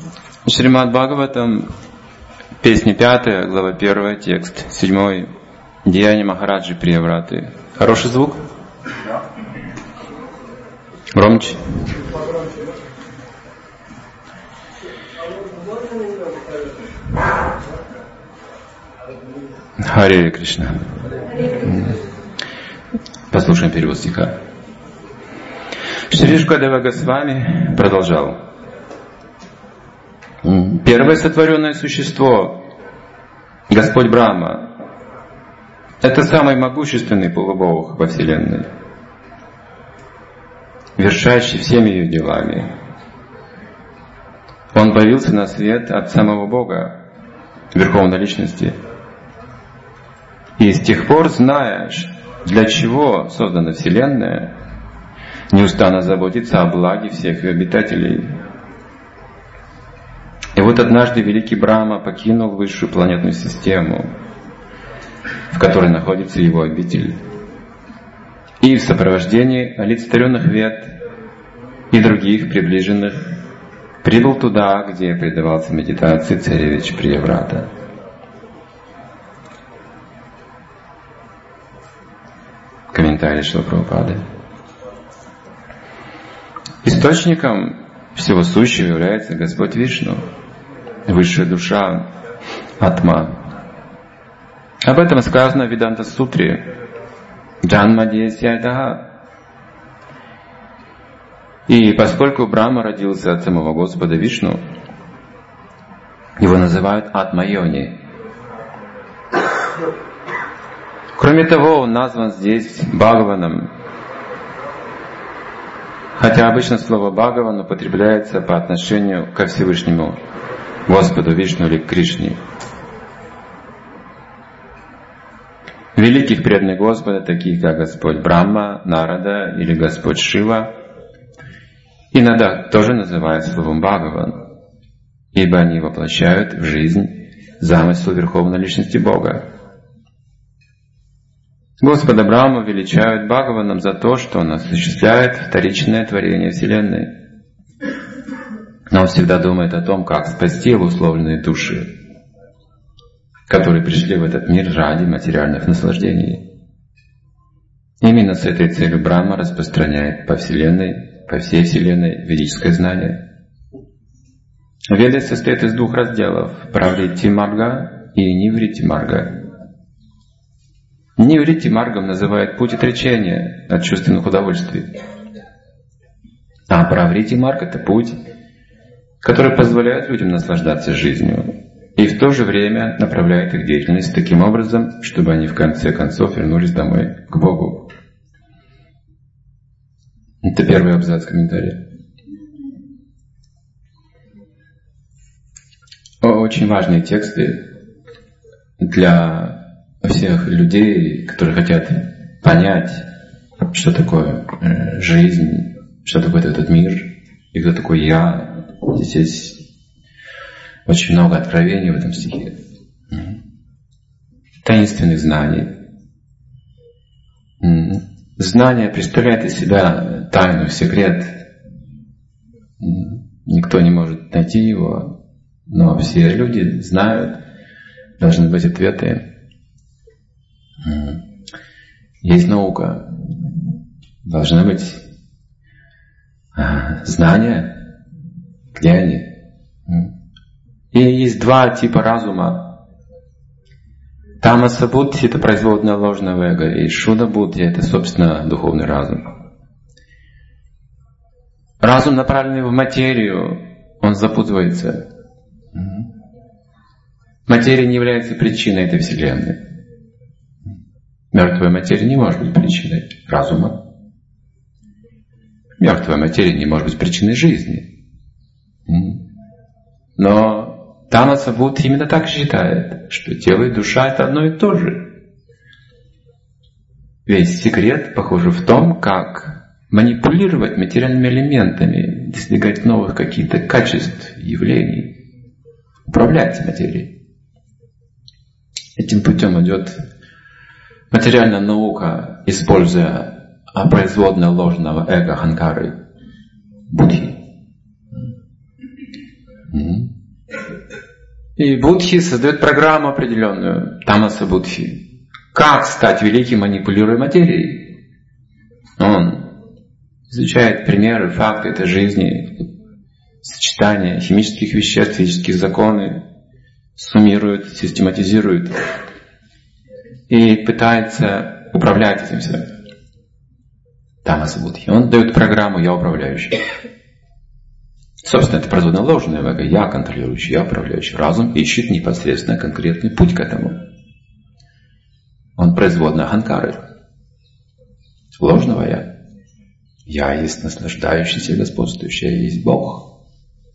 Шримад Бхагаватам, песня 5, глава 1, текст 7, Деяния Махараджи Приявраты. Хороший звук? Громче. Харе Кришна. Послушаем перевод стиха. Шри Шукадева Госвами продолжал. Первое сотворенное существо, Господь Брахма, это самый могущественный полубог во Вселенной, вершащий всеми ее делами. Он появился на свет от самого Бога, Верховной Личности. И с тех пор, зная, для чего создана Вселенная, неустанно заботится о благе всех ее обитателей. И вот однажды великий Брахма покинул высшую планетную систему, в которой находится его обитель, и в сопровождении олицетворенных Вед и других приближенных прибыл туда, где предавался медитации царевич Прияврата. Комментарий Шрила Прабхупады. Источником всего сущего является Господь Вишну, высшая душа, Атма. Об этом сказано в Веданта-сутре Джанма Дьясьядаха. И поскольку Брахма родился от самого Господа Вишну, его называют Атма-йони. Кроме того, он назван здесь Бхагаваном, хотя обычно слово Бхагаван употребляется по отношению ко Всевышнему Господу Вишну или Кришне. Великих преданных Господа, таких как Господь Брахма, Нарада или Господь Шива, иногда тоже называют словом Бхагаван, ибо они воплощают в жизнь замысел Верховной Личности Бога. Господа Брахму величают Бхагаваном за то, что он осуществляет вторичное творение Вселенной. Но он всегда думает о том, как спасти обусловленные души, которые пришли в этот мир ради материальных наслаждений. Именно с этой целью Брахма распространяет по всей Вселенной ведическое знание. Веды состоят из двух разделов — Праврити Марга и Ниврити Марга. Ниврити Маргом называют путь отречения от чувственных удовольствий. А Праврити Марг — это путь, который позволяет людям наслаждаться жизнью и в то же время направляет их деятельность таким образом, чтобы они в конце концов вернулись домой к Богу. Это первый абзац комментария. Очень важные тексты для всех людей, которые хотят понять, что такое жизнь, что такое этот мир, и кто такой я. Здесь есть очень много откровений в этом стихе. Таинственных знаний. Знание представляет из себя тайну, секрет. Никто не может найти его, но все люди знают, должны быть ответы. Есть наука, должны быть знания, где они. И есть два типа разума. Тамаса Будхи — это производная ложного эго, и Шуда Будхи — это, собственно, духовный разум. Разум, направленный в материю, он запутывается. Материя не является причиной этой Вселенной. Мертвая материя не может быть причиной разума. Мертвая материя не может быть причиной жизни. Но Тамаса Будхи именно так считает, что тело и душа — это одно и то же. Весь секрет, похоже, в том, как манипулировать материальными элементами, достигать новых каких-то качеств, явлений, управлять материей. Этим путем идет материальная наука, используя производное ложного эго Аханкары Будхи. И будхи создают программу определенную, тамаса будхи. Как стать великим, манипулируя материей? Он изучает примеры, факты этой жизни, сочетания химических веществ, физические законы, суммирует, систематизирует и пытается управлять этим всем. Тамаса будхи. Он дает программу «Я управляющий». Собственно, это производно ложное эго. Я контролирующий, я управляющий. Разум ищет непосредственно конкретный путь к этому. Он производный аханкары. Ложного я. Я есть наслаждающийся и господствующий. Я есть Бог.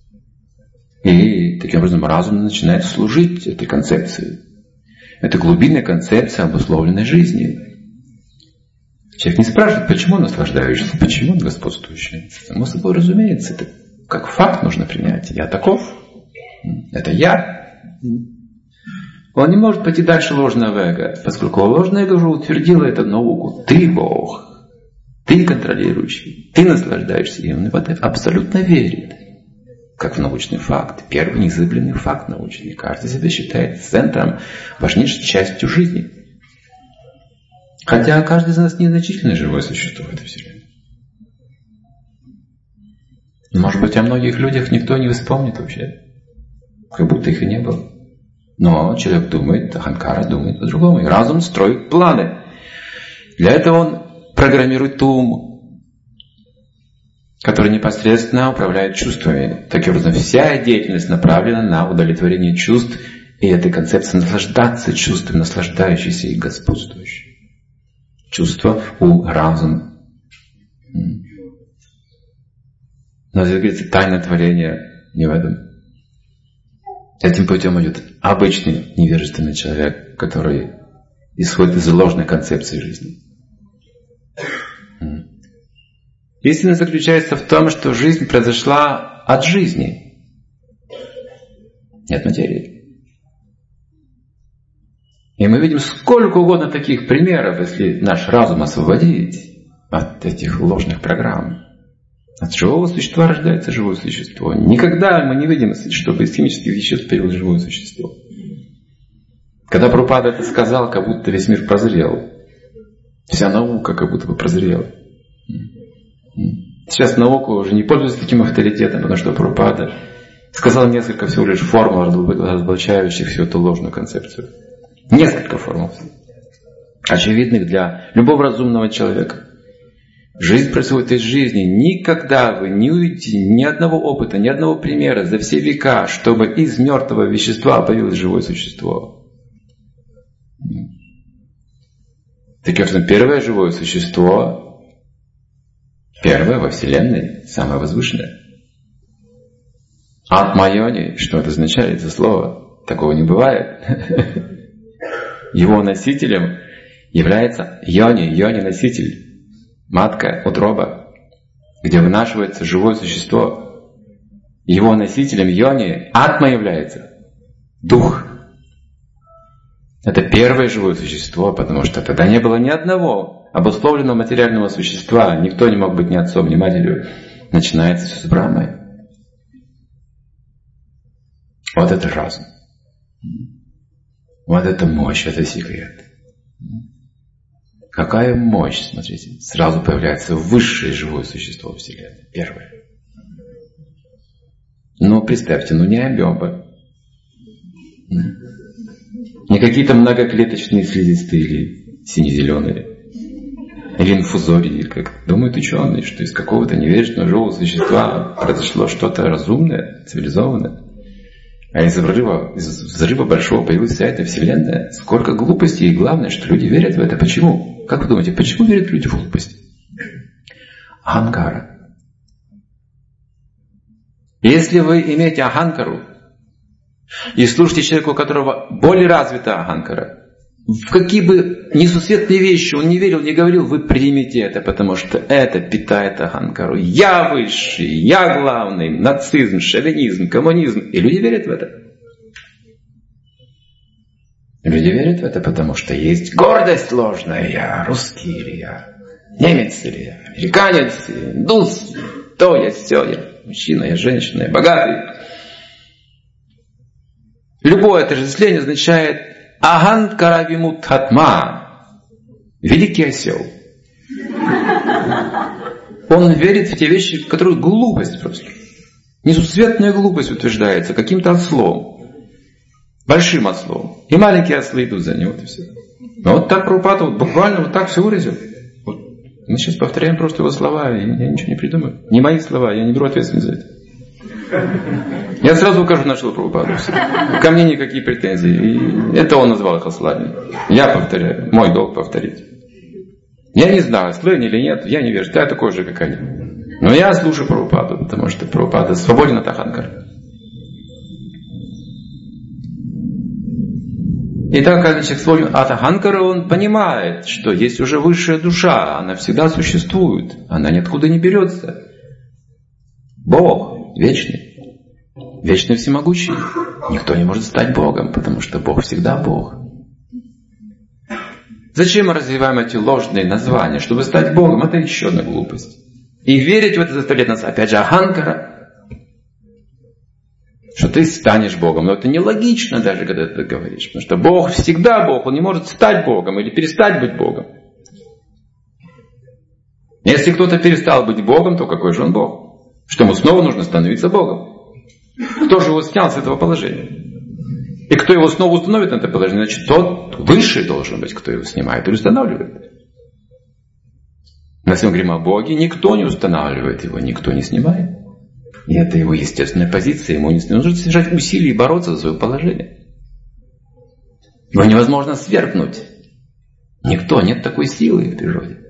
И таким образом разум начинает служить этой концепции. Это глубинная концепция обусловленной жизни. Человек не спрашивает, почему он наслаждающийся, почему он господствующий. Само собой разумеется, это как факт нужно принять. Я таков. Это я. Он не может пойти дальше ложного эго, поскольку ложное эго уже утвердило эту науку. Ты Бог. Ты контролирующий. Ты наслаждаешься. И он в это абсолютно верит. Как в научный факт. Первый незыблемый факт научный. Каждый себя считает центром, важнейшей частью жизни. Хотя каждый из нас незначительное живое существо в этой вселенной. Может быть, о многих людях никто не вспомнит вообще. Как будто их и не было. Но человек думает, аханкара думает по-другому. И разум строит планы. Для этого он программирует ум, который непосредственно управляет чувствами. Таким образом, вся деятельность направлена на удовлетворение чувств. И этой концепции наслаждаться чувствами, наслаждающейся и господствующей. Чувство, ум, разум. Но здесь говорится, тайна творения не в этом. Этим путем идет обычный невежественный человек, который исходит из ложной концепции жизни. Истина заключается в том, что жизнь произошла от жизни, не от материи. И мы видим сколько угодно таких примеров, если наш разум освободить от этих ложных программ. От живого существа рождается живое существо. Никогда мы не видим, чтобы из химических веществ появилось живое существо. Когда Прабхупада это сказал, как будто весь мир прозрел. Вся наука как будто бы прозрела. Сейчас наука уже не пользуется таким авторитетом, потому что Прабхупада сказал несколько всего лишь формул, разоблачающих всю эту ложную концепцию. Несколько формул. Очевидных для любого разумного человека. Жизнь происходит из жизни. Никогда вы не увидите ни одного опыта, ни одного примера за все века, чтобы из мертвого вещества появилось живое существо. Таким образом, первое живое существо, первое во Вселенной, самое возвышенное. Атма-йони, что это означает за слово? Такого не бывает. Его носителем является йони, йони-носитель. Матка, утроба, где вынашивается живое существо. Его носителем йони атма является дух. Это первое живое существо, потому что тогда не было ни одного обусловленного материального существа. Никто не мог быть ни отцом, ни матерью. Начинается все с Брахмой. Вот это разум. Вот это мощь, это секрет. Какая мощь, смотрите, сразу появляется высшее живое существо Вселенной. Первое. Ну, представьте, не амеба. Не какие-то многоклеточные слизистые или сине-зеленые. Или инфузории, как думают ученые, что из какого-то невежественного живого существа произошло что-то разумное, цивилизованное. А из взрыва большого появилась вся эта Вселенная. Сколько глупостей, и главное, что люди верят в это. Почему? Как вы думаете, почему верят люди в глупость? Аханкара. Если вы имеете аханкару и слушаете человека, у которого более развита аханкара, в какие бы несусветные вещи он не верил, не говорил, вы примете это, потому что это питает аханкару. Я высший, я главный, нацизм, шовинизм, коммунизм. И люди верят в это. Люди верят в это, потому что есть гордость ложная. Я русский или я немец, или я американец, индус, то я, сё я, мужчина, я женщина, я богатый. Любое отождествление означает Аханкара Вимутхатма, великий осел. Он верит в те вещи, в которые глупость просто. Несусветная глупость утверждается каким-то ослом. Большим ослом. И маленькие ослы идут за ним. Вот и все. Но вот так Прабхупада буквально вот так все выразил. Вот. Мы сейчас повторяем просто его слова, и я ничего не придумаю. Не мои слова, я не беру ответственность за это. Я сразу укажу на Шрилу Прабхупаду. Ко мне никакие претензии. И это он назвал их ослами. Я повторяю. Мой долг повторить. Я не знаю, ослы они или нет, я не верю. Я такой же, как они. Но я слушаю Прабхупаду, потому что Прабхупада свободен от Аханкара. И так как человек свободен от Аханкара, он понимает, что есть уже высшая душа, она всегда существует, она ниоткуда не берется. Бог вечный, вечный всемогущий. Никто не может стать Богом, потому что Бог всегда Бог. Зачем мы развиваем эти ложные названия? Чтобы стать Богом, это еще одна глупость. И верить в это заставляет нас, опять же, Аханкара, что ты станешь Богом. Но это нелогично даже, когда ты это говоришь. Потому что Бог всегда Бог, Он не может стать Богом или перестать быть Богом. Если кто-то перестал быть Богом, то какой же он Бог? Что ему снова нужно становиться Богом? Кто же его снял с этого положения? И кто его снова установит на это положение, значит, тот высший должен быть, кто его снимает или устанавливает. Но если мы говорим о Боге, никто не устанавливает его, никто не снимает. И это его естественная позиция, ему не нужно совершать усилий и бороться за свое положение. Его невозможно свергнуть. Никто, нет такой силы в природе.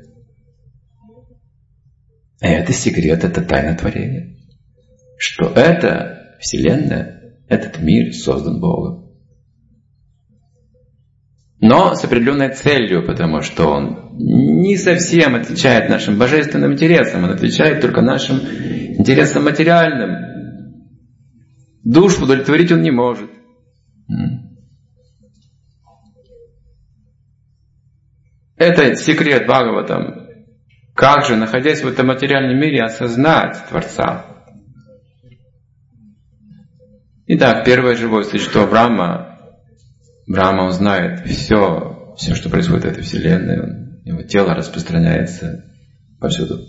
И это секрет, это тайна творения. Что эта Вселенная, этот мир создан Богом. Но с определенной целью, потому что он не совсем отвечает нашим божественным интересам, он отвечает только нашим интересам материальным. Душу удовлетворить он не может. Это секрет Бхагаватам. Как же, находясь в этом материальном мире, осознать Творца? Итак, первое живое существо Брахма, он знает все, что происходит в этой вселенной. Его тело распространяется повсюду.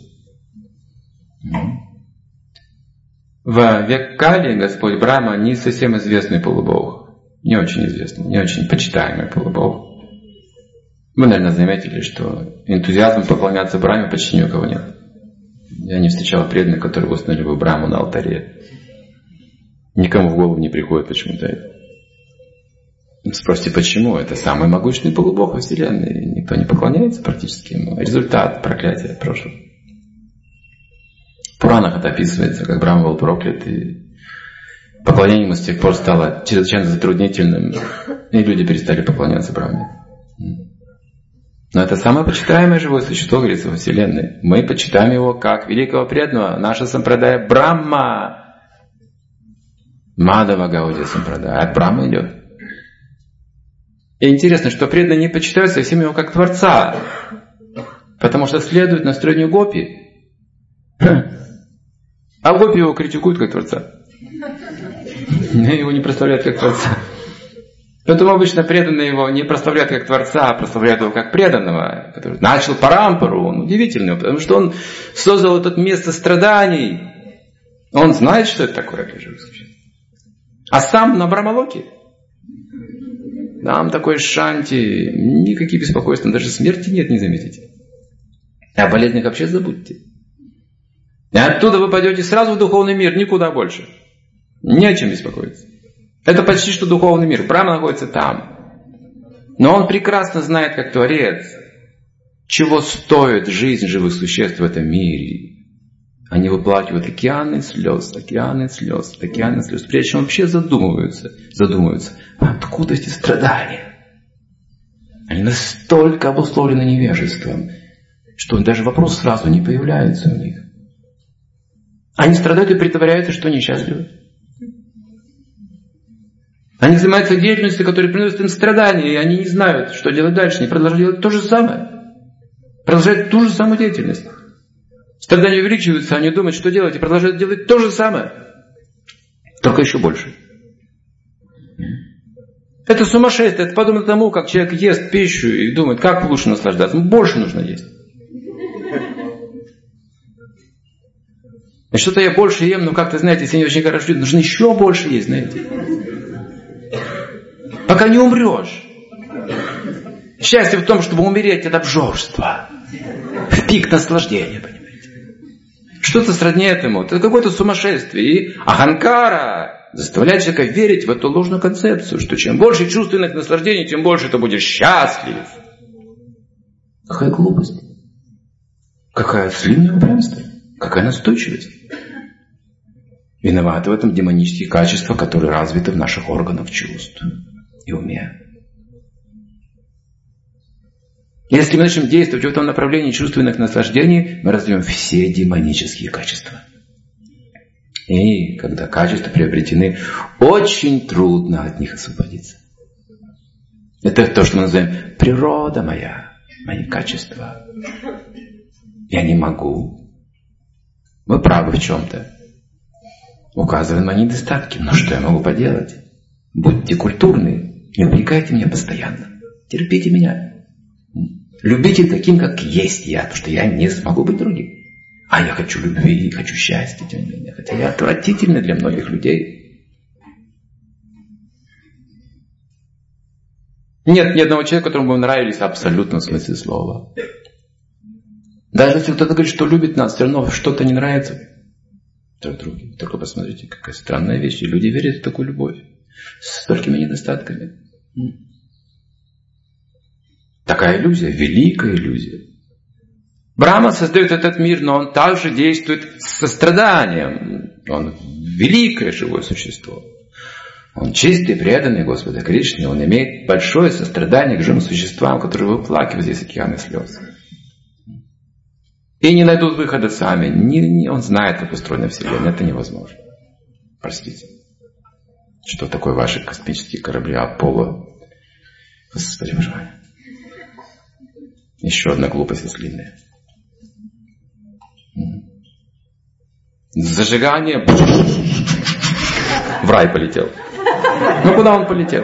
В век Кали Господь Брахма не совсем известный полубог. Не очень известный, не очень почитаемый полубог. Вы, наверное, заметили, что энтузиазм поклоняться Брахме почти ни у кого нет. Я не встречал преданных, которые установили бы Брахму на алтаре. Никому в голову не приходит почему-то это. Спросите, почему? Это самый могущественный полубог во Вселенной. Никто не поклоняется практически ему. Результат проклятия прошлого. В Пуранах это описывается, как Брахма был проклят, и поклонение ему с тех пор стало чрезвычайно затруднительным, и люди перестали поклоняться Брахме. Но это самое почитаемое живое существо, говорится, во Вселенной. Мы почитаем его как великого преданного. Наша сампрадая Брахма. Мадава Гаудия сампрадая. От Брахмы идет. И интересно, что преданные не почитают совсем его как Творца, потому что следует настроению гопи. А гопи его критикуют как Творца. Его не прославляют как Творца. Поэтому обычно преданные его не прославляют как Творца, а прославляют его как преданного, который начал парампару. Он удивительный, потому что он создал это место страданий. Он знает, что это такое для живых существ. А сам на Брахмалоке. Там такой шанти, никаких беспокойств, даже смерти нет, не заметите. А о болезнях вообще забудьте. И оттуда вы пойдете сразу в духовный мир, никуда больше. Не о чем беспокоиться. Это почти что духовный мир. Брахма находится там. Но он прекрасно знает, как Творец, чего стоит жизнь живых существ в этом мире. Они выплакивают океаны слез, океаны слез, океаны слез. Прежде чем вообще задумываются, откуда эти страдания? Они настолько обусловлены невежеством, что даже вопрос сразу не появляется у них. Они страдают и притворяются, что несчастливы. Они занимаются деятельностью, которая приносит им страдания, и они не знают, что делать дальше. Они продолжают делать то же самое. Продолжают ту же самую деятельность. Страдания увеличиваются, они думают, что делать, и продолжают делать то же самое. Только еще больше. Это сумасшествие. Это подобно тому, как человек ест пищу и думает, как лучше наслаждаться. Больше нужно есть. И что-то я больше ем, но как-то, знаете, если не очень хорошо, нужно еще больше есть, знаете. Пока не умрешь. Счастье в том, чтобы умереть от обжорства. В пик наслаждения, понимаете. Что-то сродни этому. Это какое-то сумасшествие. И аханкара заставляет человека верить в эту ложную концепцию, что чем больше чувственных наслаждений, тем больше ты будешь счастлив. Какая глупость. Какая слинное упрямство. Какая настойчивость. Виноваты в этом демонические качества, которые развиты в наших органах чувств и уме. Если мы начнем действовать в этом направлении чувственных наслаждений, мы развьем все демонические качества. И когда качества приобретены, очень трудно от них освободиться. Это то, что мы называем природа моя, мои качества. Я не могу. Вы правы в чем-то. Указываем на недостатки. Но что я могу поделать? Будьте культурны. Не упрекайте меня постоянно. Терпите меня. Любите таким, как есть я. Потому что я не смогу быть другим. А я хочу любви, хочу счастья, тем не менее. Хотя я отвратительный для многих людей. Нет ни одного человека, которому бы нравились абсолютно в смысле слова. Даже если кто-то говорит, что любит нас, все равно что-то не нравится друг другу. Только посмотрите, какая странная вещь. И люди верят в такую любовь. С столькими недостатками. Такая иллюзия, великая иллюзия. Брахма создает этот мир, но он также действует с состраданием. Он великое живое существо. Он чистый, преданный Господу Кришне. Он имеет большое сострадание к живым существам, которые выплакивают здесь океаны слез. И не найдут выхода сами. Он знает, как устроена Вселенная. Это невозможно. Простите. Что такое ваши космические корабли Аполло? Господи, Боже мой. Еще одна глупость ослиная. Зажигание. В рай полетел. Ну, куда он полетел?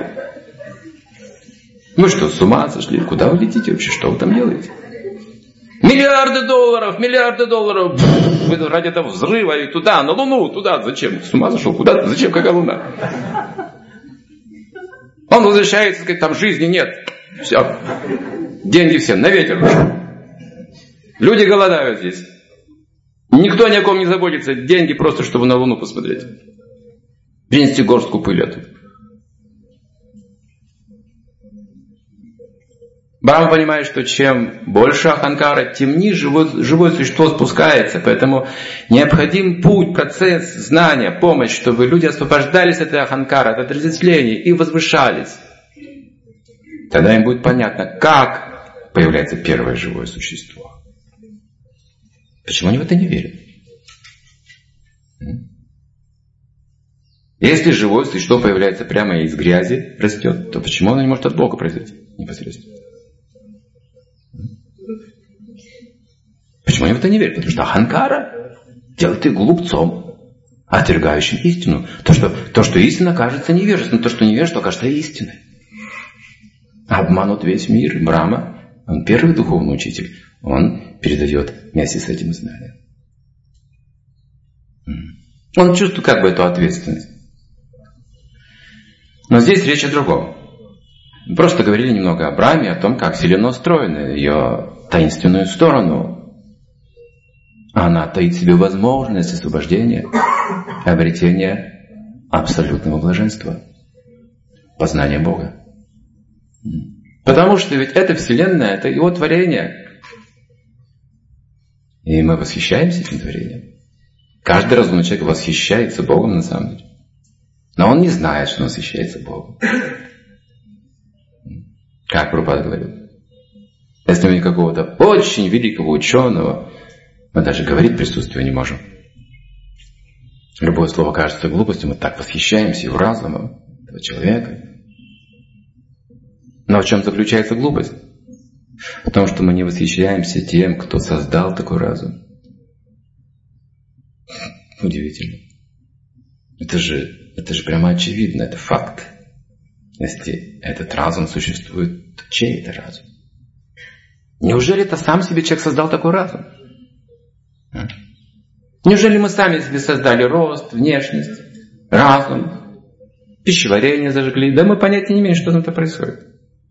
Ну что, с ума сошли? Куда вы летите вообще? Что вы там делаете? Миллиарды долларов. Вы ради этого взрыва и туда, на Луну, туда. Зачем? С ума сошел? Куда? Зачем? Какая Луна? Он возвращается, говорит, там жизни нет. Все. Деньги все на ветер. Люди голодают здесь. Никто ни о ком не заботится. Деньги просто, чтобы на Луну посмотреть. Принести горстку пыли оттуда. Брахма понимает, что чем больше аханкара, тем ниже живое существо спускается. Поэтому необходим путь, процесс, знания, помощь, чтобы люди освобождались от этой аханкара, от отождествления и возвышались. Тогда им будет понятно, как появляется первое живое существо. Почему они в это не верят? Если живое существо появляется прямо из грязи, растет, то почему оно не может от Бога произойти непосредственно? Почему они в это не верят? Потому что аханкара делает их глупцом, отвергающим истину. То, что истина кажется невежеством, то, что невежество кажется истиной. Обманут весь мир. Брахма, он первый духовный учитель. Он передает вместе с этим знания. Он чувствует как бы эту ответственность. Но здесь речь о другом. Мы просто говорили немного о Брахме, о том, как Вселенная устроена, ее таинственную сторону. Она таит в себе возможность освобождения, обретения абсолютного блаженства, познания Бога. Потому что ведь эта Вселенная, это Его творение. И мы восхищаемся этим творением. Каждый разумный человек восхищается Богом на самом деле. Но он не знает, что он восхищается Богом. Как Прабхупада говорил. Если мы какого-то очень великого ученого, мы даже говорить в присутствии не можем. Любое слово кажется глупостью, мы так восхищаемся его разумом, этого человека. Но в чем заключается глупость? В том, что мы не восхищаемся тем, кто создал такой разум. Удивительно. Это же прямо очевидно, это факт. Если этот разум существует, то чей это разум? Неужели это сам себе человек создал такой разум? Неужели мы сами себе создали рост, внешность, разум, пищеварение зажгли? Да мы понятия не имеем, что там-то происходит.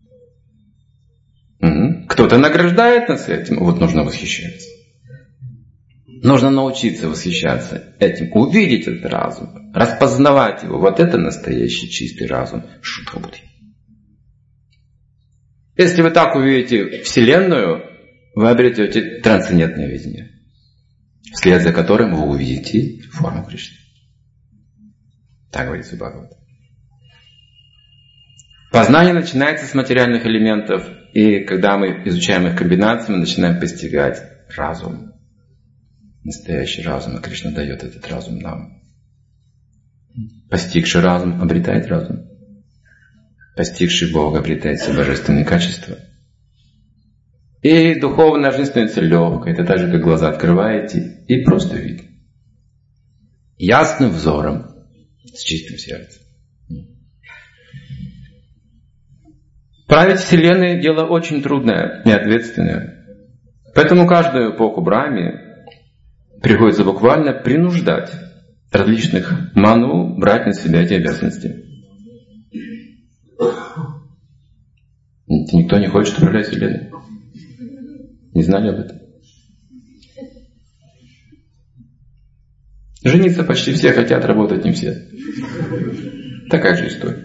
Кто-то награждает нас этим, вот нужно восхищаться. Нужно научиться восхищаться этим, увидеть этот разум, распознавать его. Вот это настоящий чистый разум Шудха-будхи. Если вы так увидите Вселенную, вы обретете трансцендентное видение, вслед за которым вы увидите форму Кришны. Так говорится в Бхагаватам. Познание начинается с материальных элементов, и когда мы изучаем их комбинации, мы начинаем постигать разум. Настоящий разум, и Кришна дает этот разум нам. Постигший разум обретает разум. Постигший Бога обретает все божественные качества. И духовная жизнь становится легкой. Это так же, как глаза открываете, и просто видно. Ясным взором, с чистым сердцем. Править Вселенной – дело очень трудное и ответственное. Поэтому каждую эпоху Брахме приходится буквально принуждать различных ману брать на себя эти обязанности. Никто не хочет управлять Вселенной. Не знали об этом? Жениться почти все хотят, работать не все. Такая же история.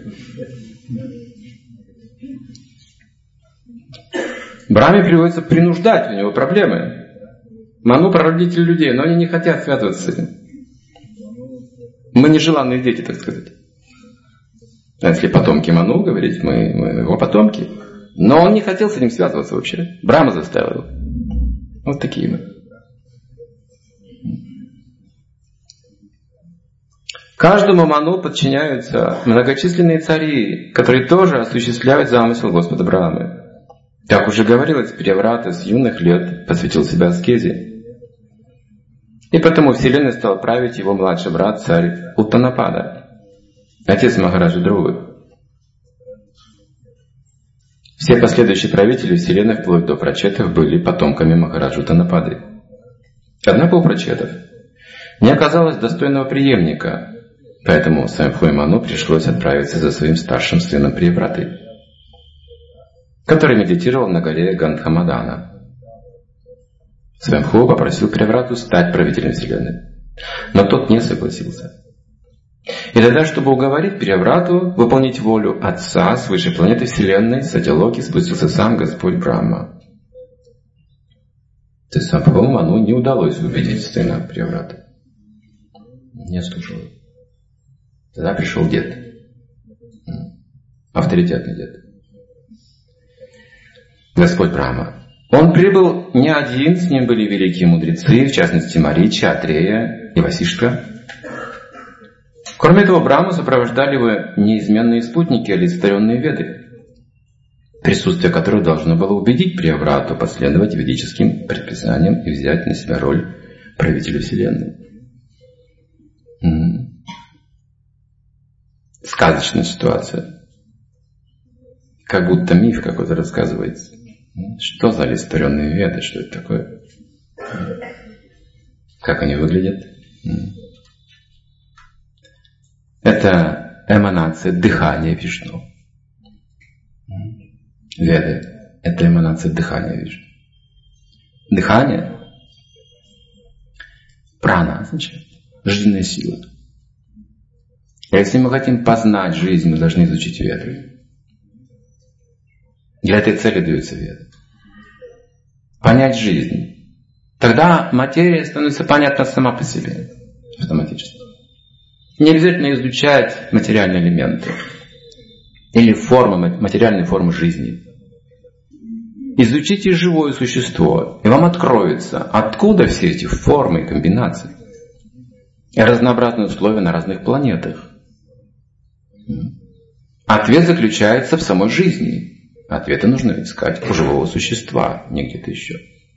Брахме приходится принуждать, у него проблемы. Ману прародители людей, но они не хотят связываться с этим. Мы нежеланные дети, так сказать. Если потомки Ману говорить, мы его потомки. Но он не хотел с этим связываться вообще. Брахма заставил. Вот такие мы. Каждому Ману подчиняются многочисленные цари, которые тоже осуществляют замысел Господа Брахмы. Как уже говорилось, Прияврата с юных лет посвятил себя аскезе. И потому Вселенной стал править его младший брат, царь Уттанапада, отец Махараджи Друвы. Все последующие правители Вселенной, вплоть до прачетов, были потомками Махараджи Уттанапады. Однако у прачетов не оказалось достойного преемника, поэтому Свамбху Ману пришлось отправиться за своим старшим сыном Приявратой, который медитировал на горе Гандхамадана. Свамбху попросил Прияврату стать правителем Вселенной, но тот не согласился. И тогда, чтобы уговорить Прияврату выполнить волю Отца с высшей планеты Вселенной, с Сатьялоки спустился сам Господь Брахма. То есть Свамбху Ману не удалось убедить сына Прияврату. Не слушал. Тогда пришел дед. Авторитетный дед. Господь Брахма. Он прибыл не один, с ним были великие мудрецы, в частности Марича, Атрея и Васиштха. Кроме того, Брахму сопровождали его неизменные спутники, олицетворенные Веды, присутствие которых должно было убедить Прияврату последовать ведическим предписаниям и взять на себя роль правителя Вселенной. Сказочная ситуация. Как будто миф какой-то рассказывается. Что за олицетворенные Веды? Что это такое? Как они выглядят? Это эманация дыхания Вишну. Веды – это эманация дыхания Вишну. Дыхание – прана, означает жизненная сила. Если мы хотим познать жизнь, мы должны изучить Веды. Для этой цели даются Веды. Понять жизнь. Тогда материя становится понятна сама по себе. Автоматически. Не обязательно изучать материальные элементы. Или материальные формы жизни. Изучите живое существо, и вам откроется, откуда все эти формы и комбинации. И разнообразные условия на разных планетах. Ответ заключается в самой жизни. Ответы нужно искать у живого существа, не где-то еще.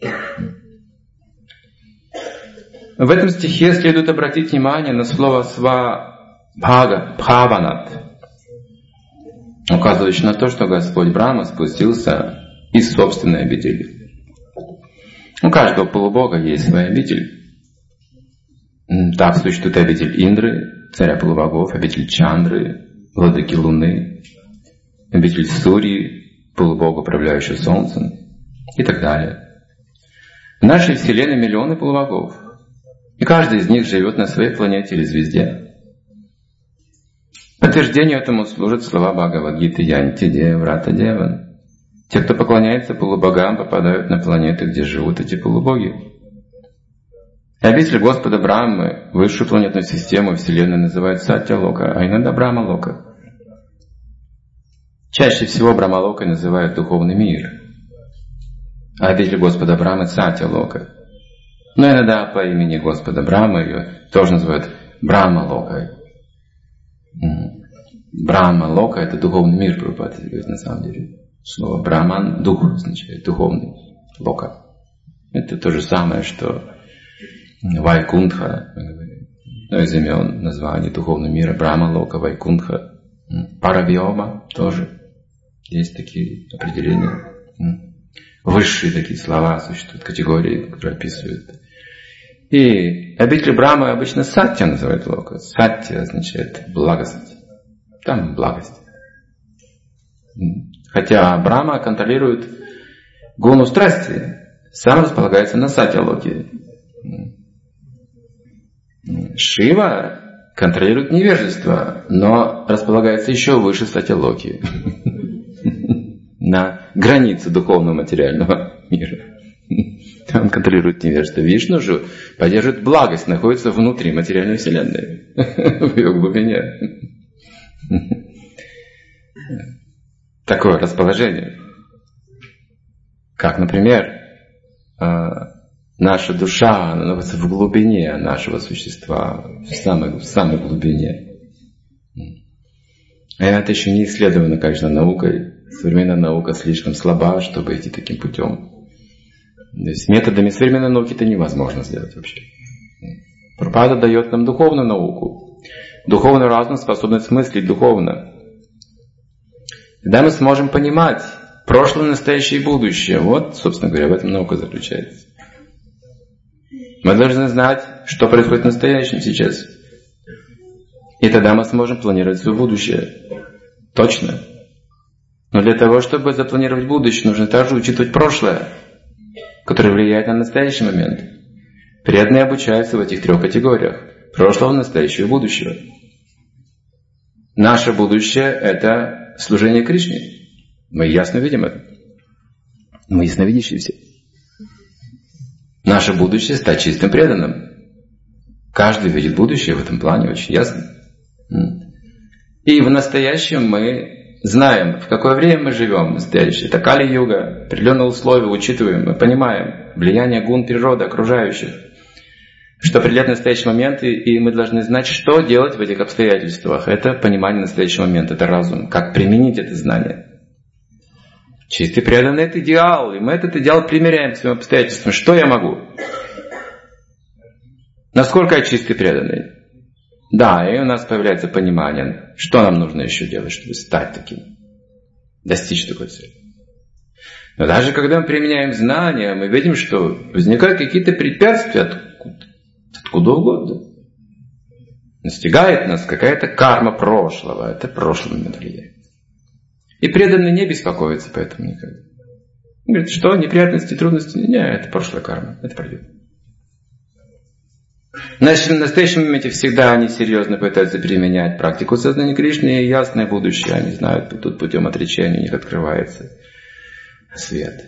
В этом стихе следует обратить внимание на слово «свабхага», «бхаванат». указывающий на то, что Господь Брахма спустился из собственной обители. У каждого полубога есть своя обитель. Так существует обитель Индры, царя полубогов, обитель Чандры, владыки Луны, обитель Сурьи, полубога, управляющего Солнцем и так далее. В нашей Вселенной миллионы полубогов, и каждый из них живет на своей планете или звезде. Подтверждением этому служат слова Бхагавад-гиты Янти Дева Рата Деван. Те, кто поклоняется полубогам, попадают на планеты, где живут эти полубоги. И обитель Господа Брахмы, высшую планетную систему Вселенной называют Сатья-лока, а иногда Брахма-лока. Чаще всего Брахма-локой называют духовный мир, а обитель Господа Брахмы Сатья-лока. Но иногда по имени Господа Брахмы ее тоже называют Брахма-локой. Брахма-лока — это духовный мир, Прабхупада говорит на самом деле. Слово Брахман — дух означает духовный, лока. Это то же самое, что Вайкунтха, из имен названий духовного мира, Брахма-лока, Вайкунтха, Паравьома тоже. Есть такие определения. Высшие такие слова существуют, категории, которые описывают. И обитель Брахмы обычно Сатья называют лока. Сатья означает благость. Там благость. Хотя Брахма контролирует гуну страсти, сам располагается на Сатья-локе. Шива контролирует невежество, но располагается еще выше Сатья-локи, на границе духовного материального мира. Он контролирует невежество. Вишну же поддерживает благость, находится внутри материальной вселенной, в ее глубине. Такое расположение. Как, например, наша душа, она находится в глубине нашего существа, в самой глубине. И это еще не исследовано, конечно, наукой. Современная наука слишком слаба, чтобы идти таким путем. То есть методами современной науки это невозможно сделать вообще. Прабхупада дает нам духовную науку. Духовный разум, способность мыслить духовно. Тогда мы сможем понимать прошлое, настоящее и будущее. Вот, собственно говоря, в этом наука заключается. Мы должны знать, что происходит в настоящем сейчас. И тогда мы сможем планировать свое будущее. Точно. Но для того, чтобы запланировать будущее, нужно также учитывать прошлое, которое влияет на настоящий момент. Преданные обучаются в этих 3 категориях. Прошлого, настоящего и будущего. Наше будущее — это служение Кришне. Мы ясно видим это. Мы ясновидящие все. Наше будущее — стать чистым преданным. Каждый видит будущее в этом плане очень ясно. И в настоящем мы знаем, в какое время мы живем. Настоящее — это Кали-юга, определенные условия учитываем, мы понимаем влияние гун природы окружающих, что определяет настоящий момент, и мы должны знать, что делать в этих обстоятельствах. Это понимание настоящего момента, это разум. Как применить это знание. Чистый преданный — это идеал, и мы этот идеал примеряем к своим обстоятельствам. Что я могу? Насколько я чистый преданный? Да, и у нас появляется понимание, что нам нужно еще делать, чтобы стать таким, достичь такой цели. Но даже когда мы применяем знания, мы видим, что возникают какие-то препятствия откуда угодно. Настигает нас какая-то карма прошлого, это прошлый момент влияет. И преданный не беспокоится поэтому никогда. Он говорит, что неприятности, трудности, не, это прошлая карма, это пройдет. Значит, в настоящем моменте всегда они серьезно пытаются применять практику сознания Кришны, и ясное будущее они знают, тут путем отречения у них открывается свет.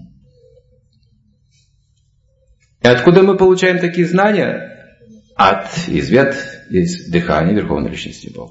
И откуда мы получаем такие знания? Из дыхания Верховной Личности Бога.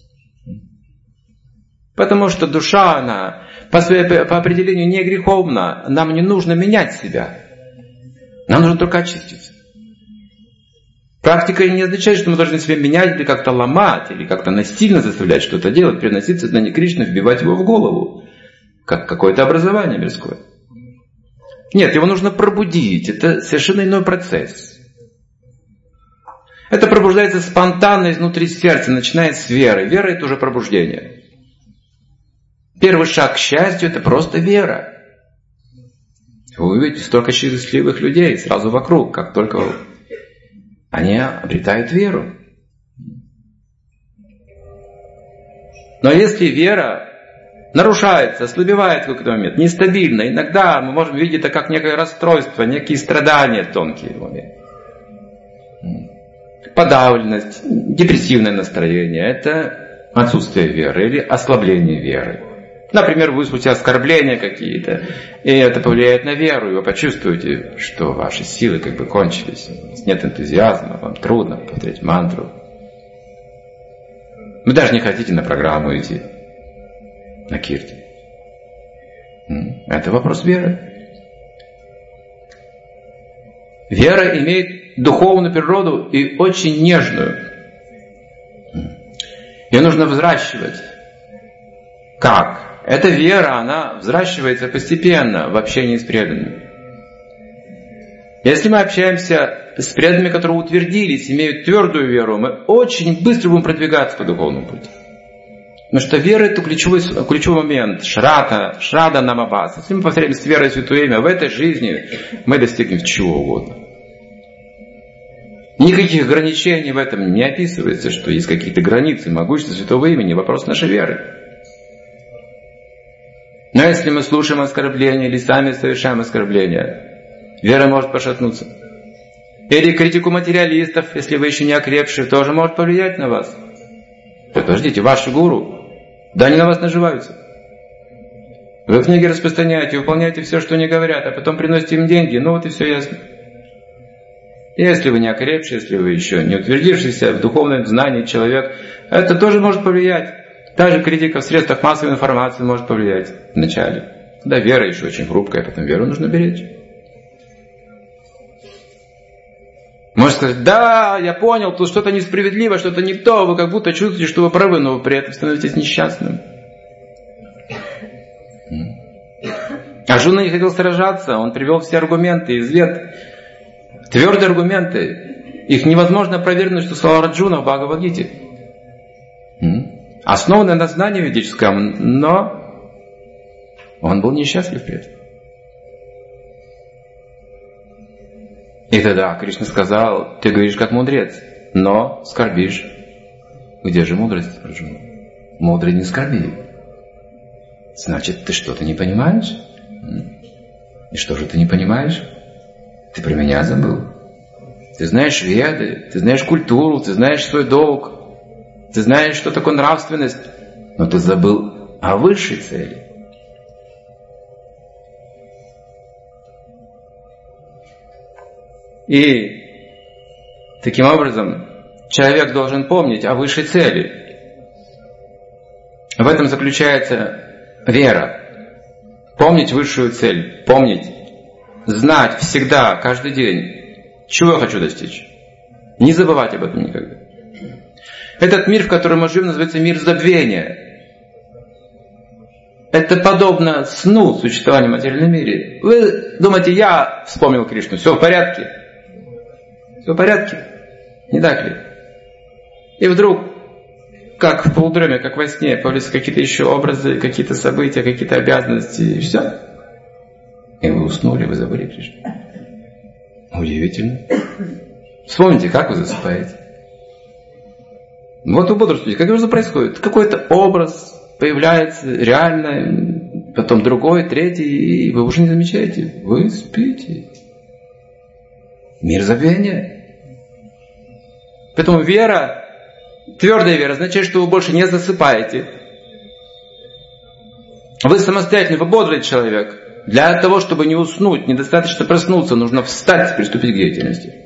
Потому что душа, она по определению не греховна, нам не нужно менять себя. Нам нужно только очиститься. Практика не означает, что мы должны себя менять или как-то ломать, или как-то насильно заставлять что-то делать, переносить сознание Кришны, вбивать его в голову, как какое-то образование мирское. Нет, его нужно пробудить. Это совершенно иной процесс. Это пробуждается спонтанно изнутри сердца, начиная с веры. Вера — это уже пробуждение. Первый шаг к счастью – это просто вера. Вы увидите столько счастливых людей сразу вокруг, как только они обретают веру. Но если вера нарушается, ослабевает в какой-то момент, нестабильно, иногда мы можем видеть это как некое расстройство, некие страдания тонкие в уме. Подавленность, депрессивное настроение – это отсутствие веры или ослабление веры. Например, вы услышите оскорбления какие-то, и это повлияет на веру, и вы почувствуете, что ваши силы как бы кончились, у вас нет энтузиазма, вам трудно повторять мантру. Вы даже не хотите на программу идти, на кирти. Это вопрос веры. Вера имеет духовную природу и очень нежную. Ее нужно взращивать. Как? Эта вера, она взращивается постепенно в общении с преданными. Если мы общаемся с преданными, которые утвердились, имеют твердую веру, мы очень быстро будем продвигаться по духовному пути. Потому что вера – это ключевой момент. Шрада намабас. Если мы повторяем с верой Святое Имя, в этой жизни мы достигнем чего угодно. Никаких ограничений в этом не описывается, что есть какие-то границы могущества Святого Имени. Вопрос нашей веры. Но если мы слушаем оскорбления или сами совершаем оскорбления, вера может пошатнуться. Или критику материалистов, если вы еще не окрепшие, тоже может повлиять на вас. Подождите, ваши гуру, да они на вас наживаются. Вы книги распространяете, выполняете все, что они говорят, а потом приносите им деньги, ну вот и все ясно. Если вы не окрепшие, если вы еще не утвердившийся в духовном знании человек, это тоже может повлиять. Даже критика в средствах массовой информации может повлиять вначале. Когда вера еще очень хрупкая, потом веру нужно беречь. Можно сказать, да, я понял, тут что-то несправедливо, что-то не то, вы как будто чувствуете, что вы правы, но вы при этом становитесь несчастным. Арджуна не хотел сражаться, он привел все аргументы из вед. Твердые аргументы, их невозможно опровергнуть, что слова Арджуна в Бхагавад-гите. Основанное на знании ведическом, но он был несчастлив при этом. И тогда Кришна сказал, ты говоришь как мудрец, но скорбишь. Где же мудрость, Арджуна? Мудрый не скорби. Значит, ты что-то не понимаешь? И что же ты не понимаешь? Ты про меня забыл. Ты знаешь веды, ты знаешь культуру, ты знаешь свой долг. Ты знаешь, что такое нравственность, но ты забыл о высшей цели. И таким образом человек должен помнить о высшей цели. В этом заключается вера. Помнить высшую цель, помнить, знать всегда, каждый день, чего я хочу достичь. Не забывать об этом никогда. Этот мир, в котором мы живем, называется мир забвения. Это подобно сну существования в материальном мире. Вы думаете, я вспомнил Кришну, все в порядке? Все в порядке? Не так ли? И вдруг, как в полудреме, как во сне, появляются какие-то еще образы, какие-то события, какие-то обязанности, и все. И вы уснули, вы забыли Кришну. Удивительно. Вспомните, как вы засыпаете. Вот вы бодрствуете, как это происходит? Какой-то образ появляется, реально, потом другой, третий, и вы уже не замечаете. Вы спите. Мир забвения. Поэтому вера, твердая вера, означает, что вы больше не засыпаете. Вы самостоятельный, вы бодрый человек. Для того, чтобы не уснуть, недостаточно проснуться, нужно встать и приступить к деятельности.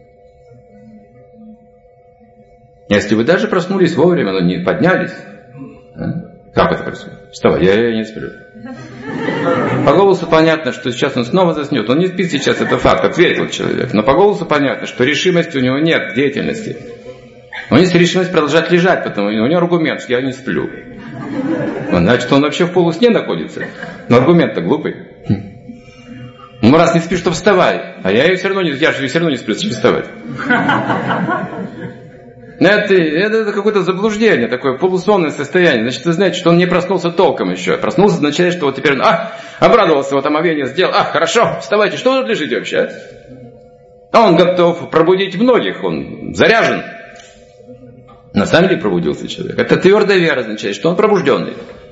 Если вы даже проснулись вовремя, но не поднялись, как это происходит? Вставай, я не сплю. По голосу понятно, что сейчас он снова заснет. Он не спит сейчас, это факт, ответил человек. Но по голосу понятно, что решимости у него нет, деятельности. У него есть решимость продолжать лежать, потому что у него аргумент, что я не сплю. Значит, он вообще в полусне находится. Но аргумент-то глупый. Ну, раз не спишь, то вставай. А я же все равно не сплю, чтобы вставать. Это какое-то заблуждение, такое полусонное состояние. Значит, вы знаете, что он не проснулся толком еще. Проснулся означает, что вот теперь он, обрадовался, вот омовение сделал. Хорошо, вставайте, что вы тут лежите вообще? Он готов пробудить многих, он заряжен. На самом деле пробудился человек. Это твердая вера означает, что он пробужденный.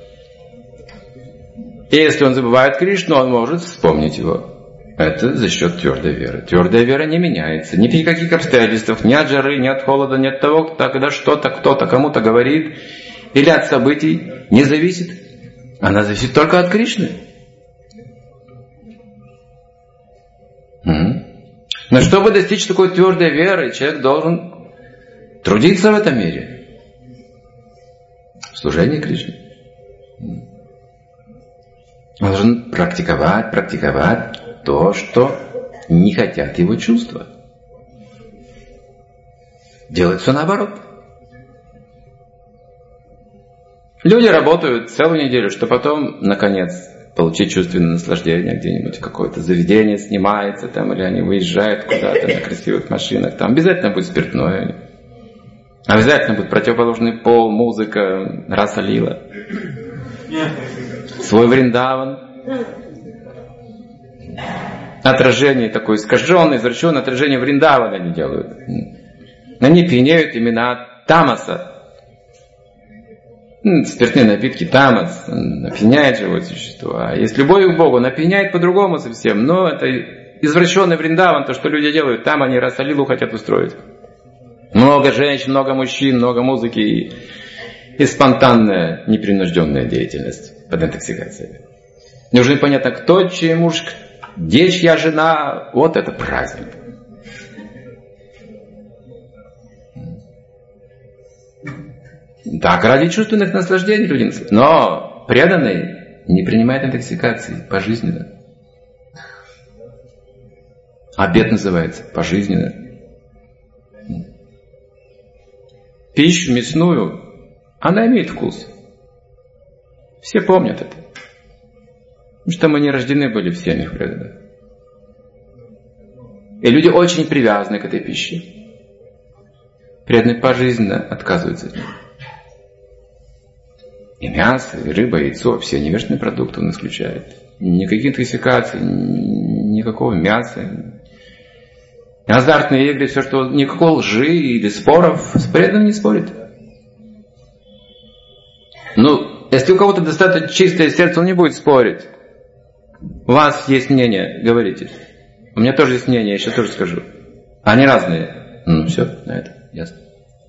И если он забывает Кришну, он может вспомнить его. Это за счет твердой веры. Твердая вера не меняется. Ни при каких обстоятельствах, ни от жары, ни от холода, ни от того, когда что-то кто-то кому-то говорит, или от событий не зависит. Она зависит только от Кришны. Но чтобы достичь такой твердой веры, человек должен трудиться в этом мире. В служении Кришне. Он должен практиковать то, что не хотят его чувства. Делать все наоборот. Люди работают целую неделю, чтобы потом, наконец, получить чувственное наслаждение где-нибудь, какое-то заведение снимается, там, или они выезжают куда-то на красивых машинах. Там обязательно будет спиртное. Обязательно будет противоположный пол, музыка, раса лила. Свой Вриндаван. Отражение такое искаженное, извращенное отражение Вриндавана они делают. Они пьянеют именно тамаса. Спиртные напитки тамас, опьяняет живое существо. А есть любовь к Богу, он опьяняет по-другому совсем. Но это извращенный Вриндаван, то, что люди делают, там они расалилу хотят устроить. Много женщин, много мужчин, много музыки и спонтанная, непринужденная деятельность под интоксикацией. Мне уже непонятно, кто чей муж, где чья жена. Вот это праздник. Так, ради чувственных наслаждений люди. Но преданный не принимает интоксикации пожизненно. Обет называется пожизненно. Пищу мясную, она имеет вкус. Все помнят это. Потому что мы не рождены были в семьях преданных. И люди очень привязаны к этой пище. Преданные пожизненно отказываются от нее. И мясо, и рыба, и яйцо, все невежественные продукты он исключает. Никаких интоксикаций, никакого мяса. Азартные игры, все, что никакой лжи или споров с преданным не спорит. Если у кого-то достаточно чистое сердце, он не будет спорить. У вас есть мнение, говорите. У меня тоже есть мнение, я сейчас тоже скажу. Они разные. Все, на это, ясно.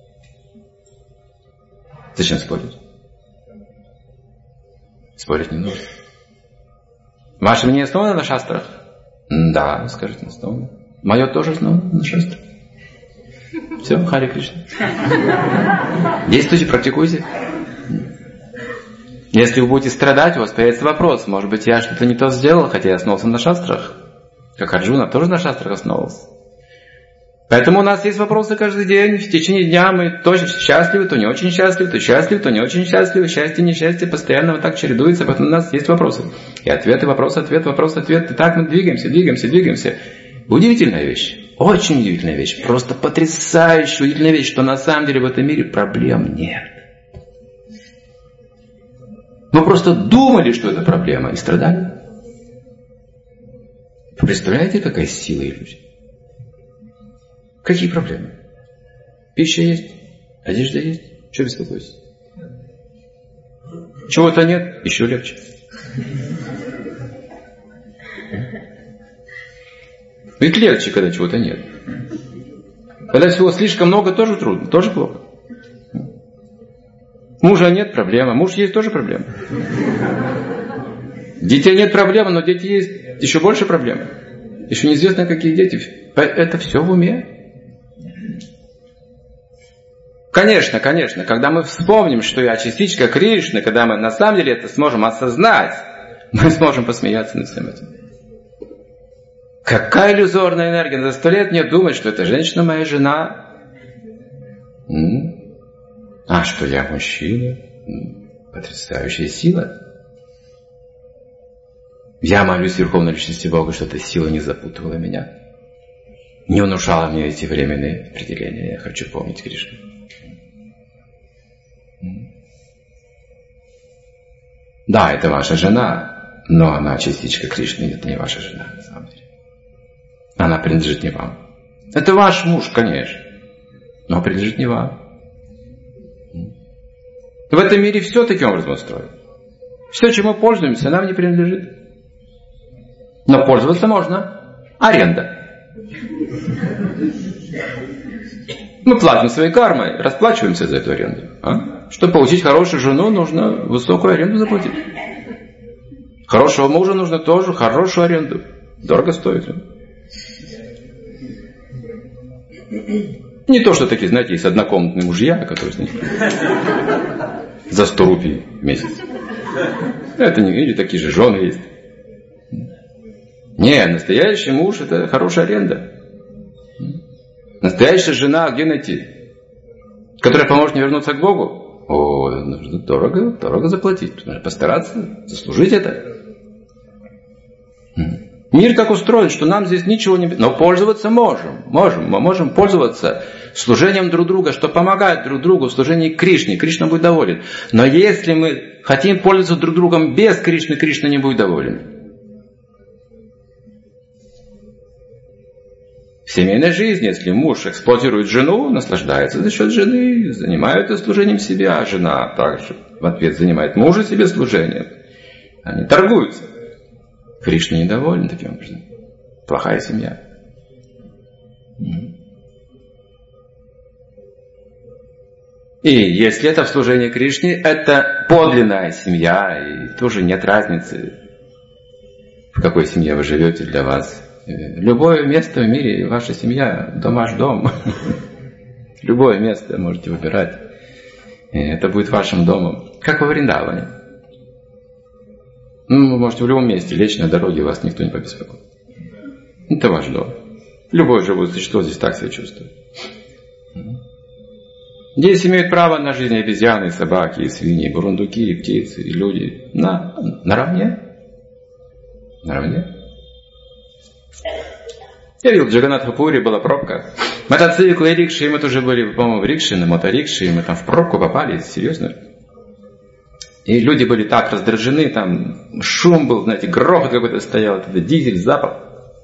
Зачем спорить? Спорить не нужно. Ваше мнение основано на шастрах? Да, скажите, основано. Мое тоже основано на шастрах. Все, Харе Кришна. Действуйте, практикуйте. Если вы будете страдать, у вас появится вопрос. Может быть, я что-то не то сделал, хотя я основался на шастрах. Как Арджуна тоже на шастрах основался. Поэтому у нас есть вопросы каждый день. В течение дня мы то счастливы, то не очень счастливы, то счастливы, то не очень счастливы. Счастье, несчастье постоянно вот так чередуется. Поэтому у нас есть вопросы. И ответы, вопрос, ответ, вопрос, ответ. И так мы двигаемся. Удивительная вещь. Очень удивительная вещь. Просто потрясающая удивительная вещь, что на самом деле в этом мире проблем нет. Мы просто думали, что это проблема, и страдали. Вы представляете, какая сила иллюзий? Какие проблемы? Пища есть, одежда есть, что беспокоиться? Чего-то нет, еще легче. Ведь легче, когда чего-то нет. Когда всего слишком много, тоже трудно, тоже плохо. Мужа нет, проблема. Муж есть, тоже проблема. Детей нет, проблема, но дети есть, еще больше проблем. Еще неизвестно, какие дети. Это все в уме. Конечно, когда мы вспомним, что я частичка Кришны, когда мы на самом деле это сможем осознать, мы сможем посмеяться над всем этим. Какая иллюзорная энергия. За 100 лет мне думать, что эта женщина моя жена. А что я мужчина? Потрясающая сила. Я молюсь Верховной Личности Бога, что эта сила не запутывала меня. Не внушала мне эти временные определения. Я хочу помнить Кришну. Да, это ваша жена, но она частичка Кришны, это не ваша жена, на самом деле. Она принадлежит не вам. Это ваш муж, конечно, но принадлежит не вам. В этом мире все таким образом устроено. Все, чем мы пользуемся, нам не принадлежит. Но пользоваться можно. Аренда. Мы платим своей кармой, расплачиваемся за эту аренду. Чтобы получить хорошую жену, нужно высокую аренду заплатить. Хорошего мужа нужно тоже хорошую аренду. Дорого стоит. Не то, что такие, знаете, есть однокомнатные мужья, которые за 100 рупий в месяц. Это не видите, такие же жены есть. Не, настоящий муж — это хорошая аренда. Настоящая жена где найти? Которая поможет мне вернуться к Богу? О, нужно дорого заплатить. Нужно постараться заслужить это. Мир так устроен, что нам здесь ничего не... Но пользоваться можем. Мы можем пользоваться служением друг друга, что помогает друг другу в служении Кришне. Кришна будет доволен. Но если мы хотим пользоваться друг другом без Кришны, Кришна не будет доволен. В семейной жизни, если муж эксплуатирует жену, наслаждается за счет жены, занимается служением себя, а жена также в ответ занимает мужа себе служением. Они торгуются. Кришна недоволен таким образом. Плохая семья. И если это в служении Кришне, это подлинная семья, и тоже нет разницы, в какой семье вы живете для вас. Любое место в мире, ваша семья, ваш дом. Любое место можете выбирать. И это будет вашим домом. Как во Вриндаване. Вы можете в любом месте лечь на дороге, вас никто не побеспокоит. Это ваш дом. Любое живое существо здесь так себя чувствует. Здесь имеют право на жизнь обезьяны, и собаки, и свиньи, и бурундуки, и птицы, и люди. Наравне. Наравне. Я видел, в Джаганнатхапуре была пробка. Мотоциклы и рикши, мы тоже были, по-моему, в рикше, на моторикше, и мы там в пробку попали, серьезно. И люди были так раздражены, там шум был, знаете, грохот какой-то стоял, это дизель, запах.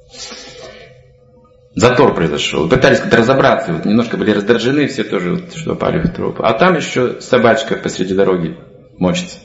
Затор произошел. Пытались как-то разобраться, вот немножко были раздражены, все тоже, вот, что попали в труп. А там еще собачка посреди дороги мочится.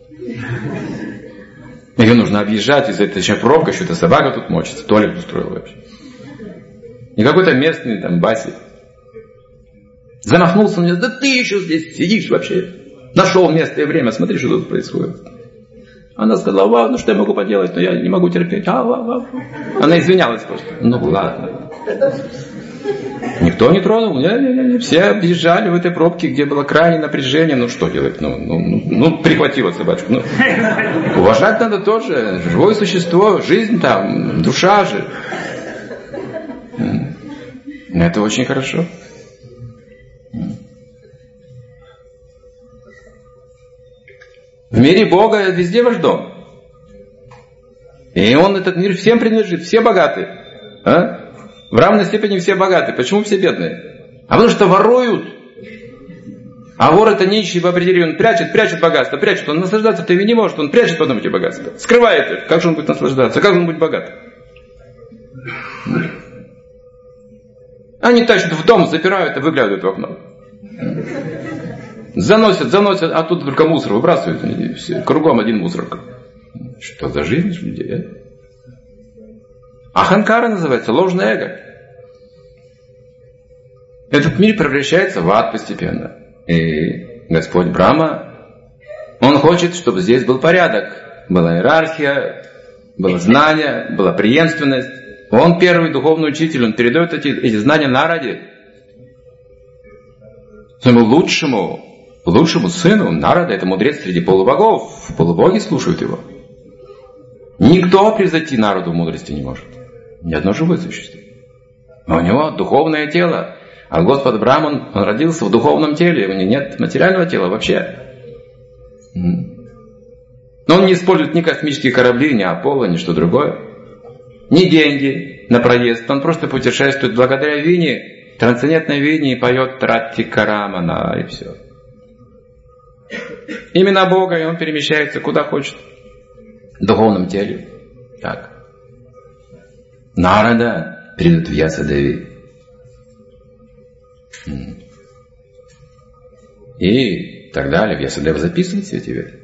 Ее нужно объезжать, из-за этого еще пробка, еще эта собака тут мочится, туалет устроил вообще. И какой-то местный там Баси замахнулся на меня: да ты еще здесь сидишь вообще. Нашел место и время, смотри, что тут происходит. Она сказала: вау, ну что я могу поделать, но я не могу терпеть. Она извинялась просто. Ну ладно. Никто не тронул. Не. Все объезжали в этой пробке, где было крайнее напряжение. Ну что делать? Ну прихватила собачку. Ну, уважать надо тоже. Живое существо, жизнь там, душа же. Это очень хорошо. В мире Бога везде ваш дом. И Он, этот мир, всем принадлежит. Все богаты. В равной степени все богаты. Почему все бедные? А потому что воруют. А вор — это нищий по определению. Он прячет богатство, прячет. Он наслаждаться-то и не может. Он прячет потом эти богатства. Скрывает их. Как же он будет наслаждаться? Как же он будет богат? Они тащат в дом, запирают и выглядывают в окно. Заносят, а тут только мусор выбрасывают. И все. Кругом один мусор. Что за жизнь людей, а? Аханкара называется, ложное эго. Этот мир превращается в ад постепенно. И Господь Брахма, Он хочет, чтобы здесь был порядок. Была иерархия, было знание, была преемственность. Он первый духовный учитель, Он передает эти знания Нараде. Своему лучшему сыну. Нарада — это мудрец среди полубогов. Полубоги слушают его. Никто превзойти Нараду в мудрости не может. Ни одно живое существо. Но у него духовное тело. А Господь Брахман, он родился в духовном теле. У него нет материального тела вообще. Но он не использует ни космические корабли, ни Аполло, ни что другое. Ни деньги на проезд. Он просто путешествует благодаря Вине, трансцендентной Вине, и поет Трати Карамана, и все. Имена Бога, и он перемещается куда хочет. В духовном теле. Так. Нарада придут в Ясадеви. И так далее. В Ясадева записывают все эти веды.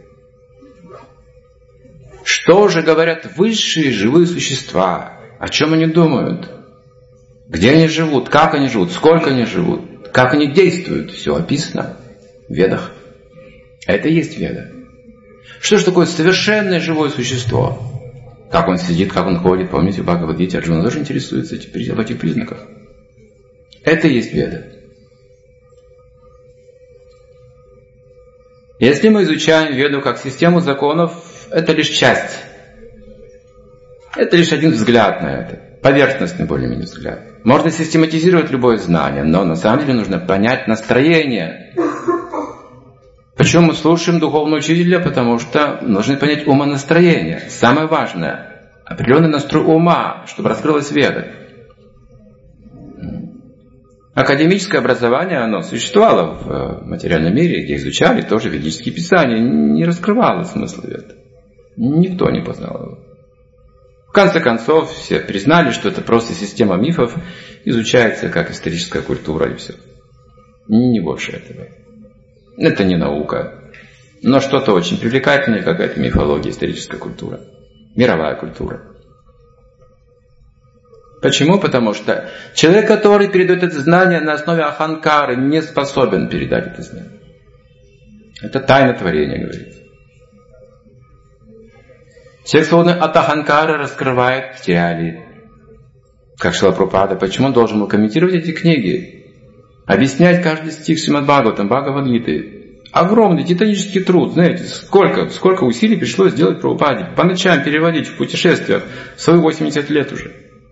Что же говорят высшие живые существа? О чем они думают? Где они живут? Как они живут? Сколько они живут? Как они действуют? Все описано в ведах. Это и есть веда. Что же такое совершенное живое существо? Как он сидит, как он ходит. Помните, в Бхагавад-гите Арджуна тоже интересуется в этих признаках. Это и есть веда. Если мы изучаем веду как систему законов, это лишь часть. Это лишь один взгляд на это. Поверхностный более-менее взгляд. Можно систематизировать любое знание, но на самом деле нужно понять настроение. Почему мы слушаем духовного учителя? Потому что нужно понять умонастроение. Самое важное. Определенный настрой ума, чтобы раскрылась веда. Академическое образование, оно существовало в материальном мире, где изучали тоже ведические писания, не раскрывало смысл веды. Никто не познал его. В конце концов, все признали, что это просто система мифов, изучается как историческая культура и все. Не больше этого. Это не наука, но что-то очень привлекательное, какая-то мифология, историческая культура, мировая культура. Почему? Потому что человек, который передает это знание на основе аханкары, не способен передать это знание. Это тайна творения, говорится. Человек, свободный от аханкары, раскрывает теории. Как Шрила Прабхупада. Почему он должен был комментировать эти книги? Объяснять каждый стих Шримад Бхагаватам, Бхагавад-гиты. Огромный титанический труд. Знаете, сколько усилий пришлось сделать Прабхупаде. По ночам переводить в путешествиях в свои 80 лет уже.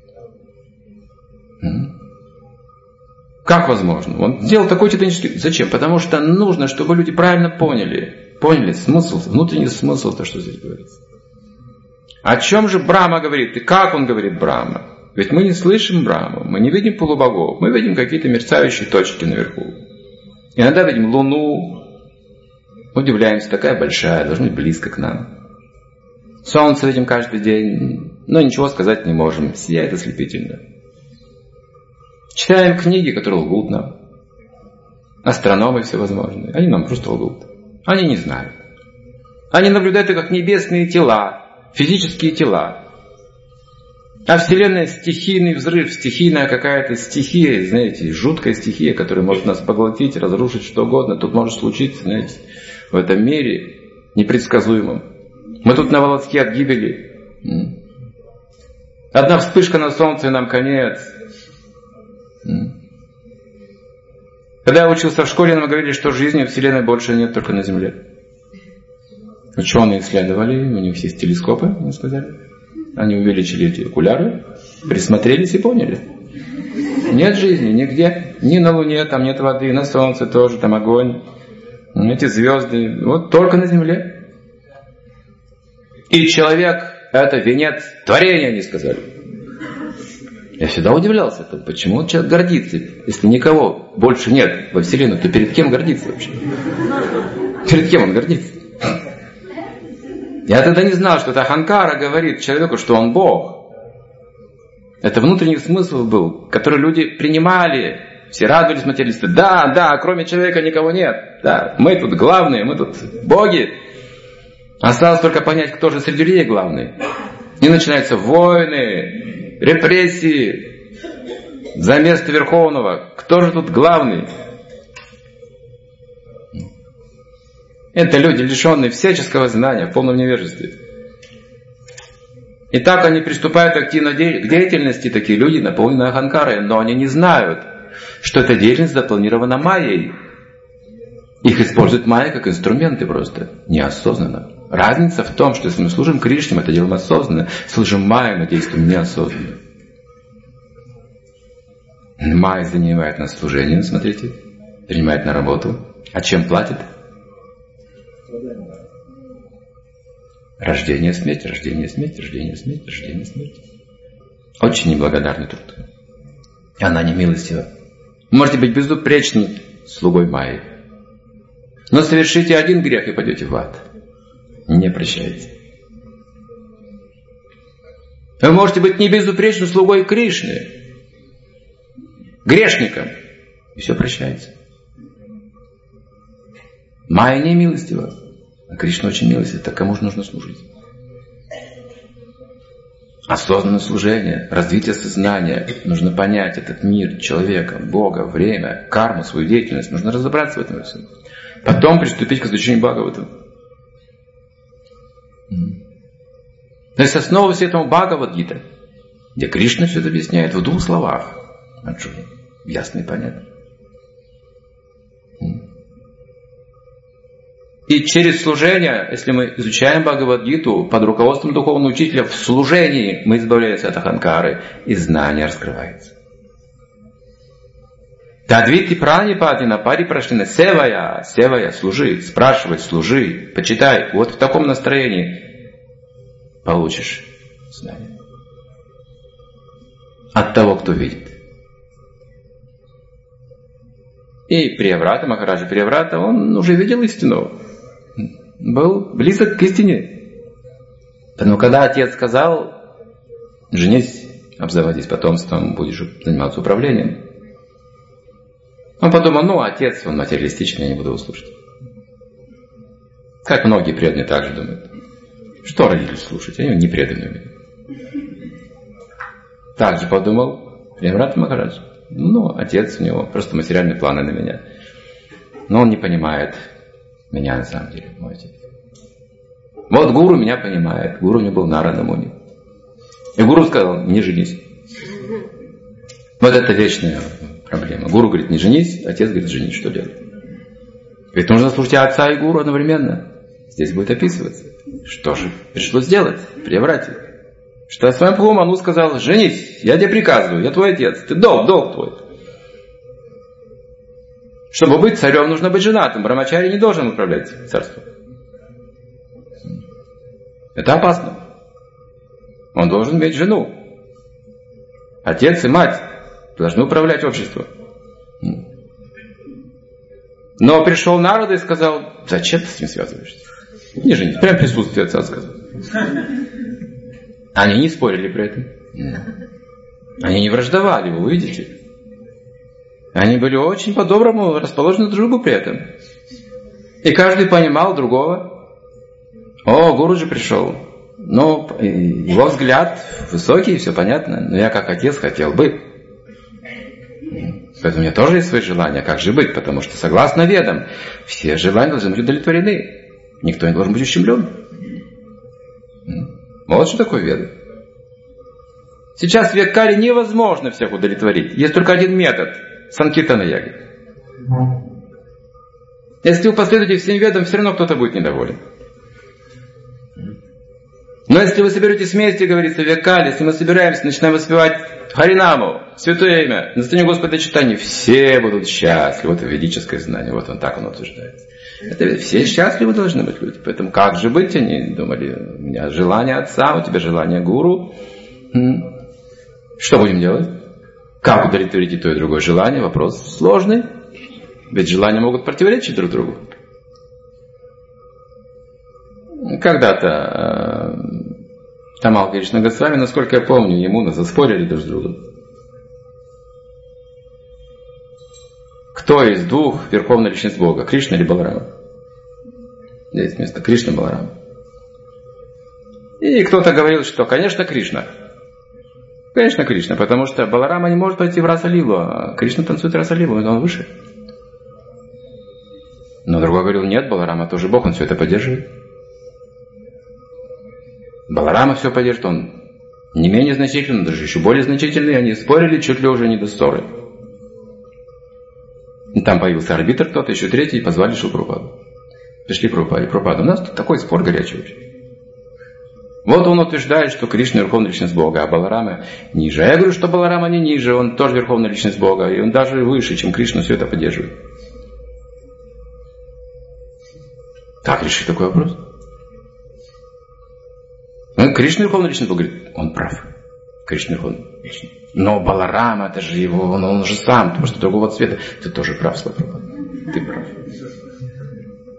Как возможно? Он сделал такой титанический... Зачем? Потому что нужно, чтобы люди правильно поняли смысл, внутренний смысл, то, что здесь говорится. О чем же Брахма говорит? И как он говорит Брахма? Ведь мы не слышим Брахму, мы не видим полубогов, мы видим какие-то мерцающие точки наверху. Иногда видим Луну, удивляемся, такая большая, должна быть близко к нам. Солнце видим каждый день, но ничего сказать не можем, сияет ослепительно. Читаем книги, которые лгут нам. Астрономы всевозможные, они нам просто лгут. Они не знают. Они наблюдают это как небесные тела, физические тела. А Вселенная — стихийный взрыв, стихийная какая-то стихия, знаете, жуткая стихия, которая может нас поглотить, разрушить что угодно. Тут может случиться, знаете, в этом мире непредсказуемом. Мы тут на волоске от гибели. Одна вспышка на солнце, и нам конец. Когда я учился в школе, нам говорили, что жизни в Вселенной больше нет, только на Земле. Ученые исследовали, у них есть телескопы, они сказали. Они увеличили эти окуляры, присмотрелись и поняли. Нет жизни нигде. Ни на Луне, там нет воды, на Солнце тоже, там огонь. Эти звезды. Вот только на Земле. И человек — это венец творения, они сказали. Я всегда удивлялся, почему человек гордится. Если никого больше нет во Вселенной, то перед кем гордиться вообще? Перед кем он гордится? Я тогда не знал, что это аханкара говорит человеку, что он Бог. Это внутренний смысл был, который люди принимали. Все радовались, материалисты. Да, кроме человека никого нет. Да, мы тут главные, мы тут боги. Осталось только понять, кто же среди людей главный. И начинаются войны, репрессии за место Верховного. Кто же тут главный? Это люди, лишенные всяческого знания, в полном невежестве. И так они приступают активно к деятельности, такие люди наполнены аханкарой, но они не знают, что эта деятельность запланирована майей. Их используют майя как инструменты просто, неосознанно. Разница в том, что если мы служим Кришне, мы это делаем осознанно, служим майе, мы действуем неосознанно. Майя занимает нас служением, смотрите, принимает на работу. А чем платит? Рождение, смерть, рождение, смерть, рождение, смерть, рождение, смерть. Очень неблагодарный труд. И она не милостива. Вы можете быть безупречным слугой майи. Но совершите один грех и пойдете в ад. Не прощайте. Вы можете быть не безупречным слугой Кришны, грешником, и все прощается. Майя не милостива, а Кришна очень милостив. Так кому же нужно служить? Осознанное служение, развитие сознания. Нужно понять этот мир, человека, Бога, время, карму, свою деятельность. Нужно разобраться в этом всем. Потом приступить к изучению Бхагаватам. То есть основа всего этому Бхагавад-гита, где Кришна все это объясняет в 2 словах. Арджуна. Ясно и понятно. И через служение, если мы изучаем Бхагавад-гиту под руководством духовного учителя, в служении мы избавляемся от аханкары, и знание раскрывается. Тадвити пранипадина парипрашнина севая, служи, спрашивай, служи, почитай. Вот в таком настроении получишь знание. От того, кто видит. И Прияврата, Махараджа Прияврата, он уже видел истину. Был близок к истине. Но когда отец сказал, женись, обзаводись потомством, будешь заниматься управлением. Он подумал, отец, он материалистичный, я не буду его слушать. Как многие преданные также думают. Что родители слушать? Они не преданные мне. Так же подумал Прияврата Махарадж. Отец у него просто материальные планы на меня. Но он не понимает меня на самом деле, мой отец. Вот гуру меня понимает. Гуру у него был Нарада Муни. И гуру сказал, не женись. Вот это вечная проблема. Гуру говорит, не женись, отец говорит, женись, что делать? Ведь нужно слушать отца и гуру одновременно. Здесь будет описываться. Что же пришлось сделать Прияврате? Что Свампху Ману сказал, женись, я тебе приказываю, я твой отец, ты долг твой. Чтобы быть царем, нужно быть женатым. Брамачари не должен управлять царством. Это опасно. Он должен иметь жену. Отец и мать должны управлять обществом. Но пришел Нарада и сказал, зачем ты с ним связываешься? Не женись. Прям в присутствии отца сказал. Они не спорили при этом. Они не враждовали, вы увидите. Они были очень по-доброму расположены друг к другу при этом. И каждый понимал другого. Гуруджи пришел. Его взгляд высокий, все понятно. Но я как отец хотел бы. Поэтому у меня тоже есть свои желания. Как же быть? Потому что согласно ведам, все желания должны быть удовлетворены. Никто не должен быть ущемлен. Вот что такое веда. Сейчас в Веккаре невозможно всех удовлетворить. Есть только один метод. Санкиртана яги. Если вы последуете всем ведам, все равно кто-то будет недоволен. Но если вы соберетесь вместе, говорится в Веккаре, если мы собираемся, начинаем воспевать Харинаму, святое имя, настояние Господа читания, все будут счастливы. Вот это ведическое знание, вот так оно утверждается. Это все счастливы должны быть люди. Поэтому как же быть? Они думали, у меня желание отца, у тебя желание гуру. Что будем делать? Как удовлетворить и то, и другое желание? Вопрос сложный. Ведь желания могут противоречить друг другу. Когда-то Тамал Кришна Госвами, насколько я помню, ему заспорили друг с другом. Кто из двух верховная личность Бога? Кришна или Баларама? Здесь вместо Кришна Баларама. И кто-то говорил, что, конечно, Кришна. Конечно, Кришна, потому что Баларама не может пойти в Раса-лилу, а Кришна танцует Раса-лилу, он выше. Но другой говорил, нет, Баларама тоже Бог, он все это поддерживает. Баларама все поддержит, он не менее значительный, даже еще более значительный, они спорили чуть ли уже не до ссоры. И там появился арбитр кто-то, еще третий, и позвали Шрилу Прабхупаду. Пришли к Прабхупаде. У нас тут такой спор горячий вообще. Вот он утверждает, что Кришна верховная личность Бога, а Баларама ниже. А я говорю, что Баларама не ниже, он тоже верховная личность Бога, и он даже выше, чем Кришна все это поддерживает. Как решить такой вопрос? Кришна верховная личность Бога, говорит, он прав. Кришна верховная личность. Но Баларама, это же его, он же сам, просто другого цвета. Ты тоже прав, Слава Прабхупада. Ты прав.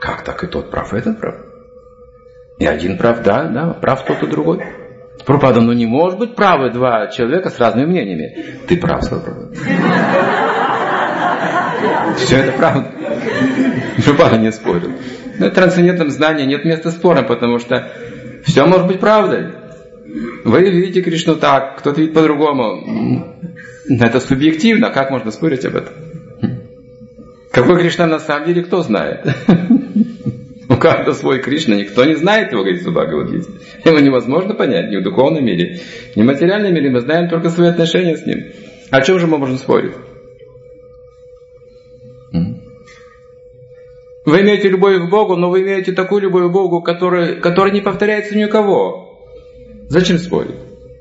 Как так? И тот прав, и этот прав. И один прав, да, прав тот и другой. Прабхупада, не может быть правы два человека с разными мнениями. Ты прав, сказал Прабхупада. Все это правда. Прабхупада не спорил. Но в трансцендентном знании нет места спорам, потому что все может быть правдой. Вы видите Кришну так, кто-то видит по-другому. Это субъективно, как можно спорить об этом? Какой Кришна на самом деле, кто знает? У каждого свой Кришна, никто не знает его, говорит в Бхагавад-гите. Его невозможно понять ни в духовном мире, ни в материальном мире. Мы знаем только свои отношения с ним. О чем же мы можем спорить? Вы имеете любовь к Богу, но вы имеете такую любовь к Богу, которая не повторяется ни у кого. Зачем спорить?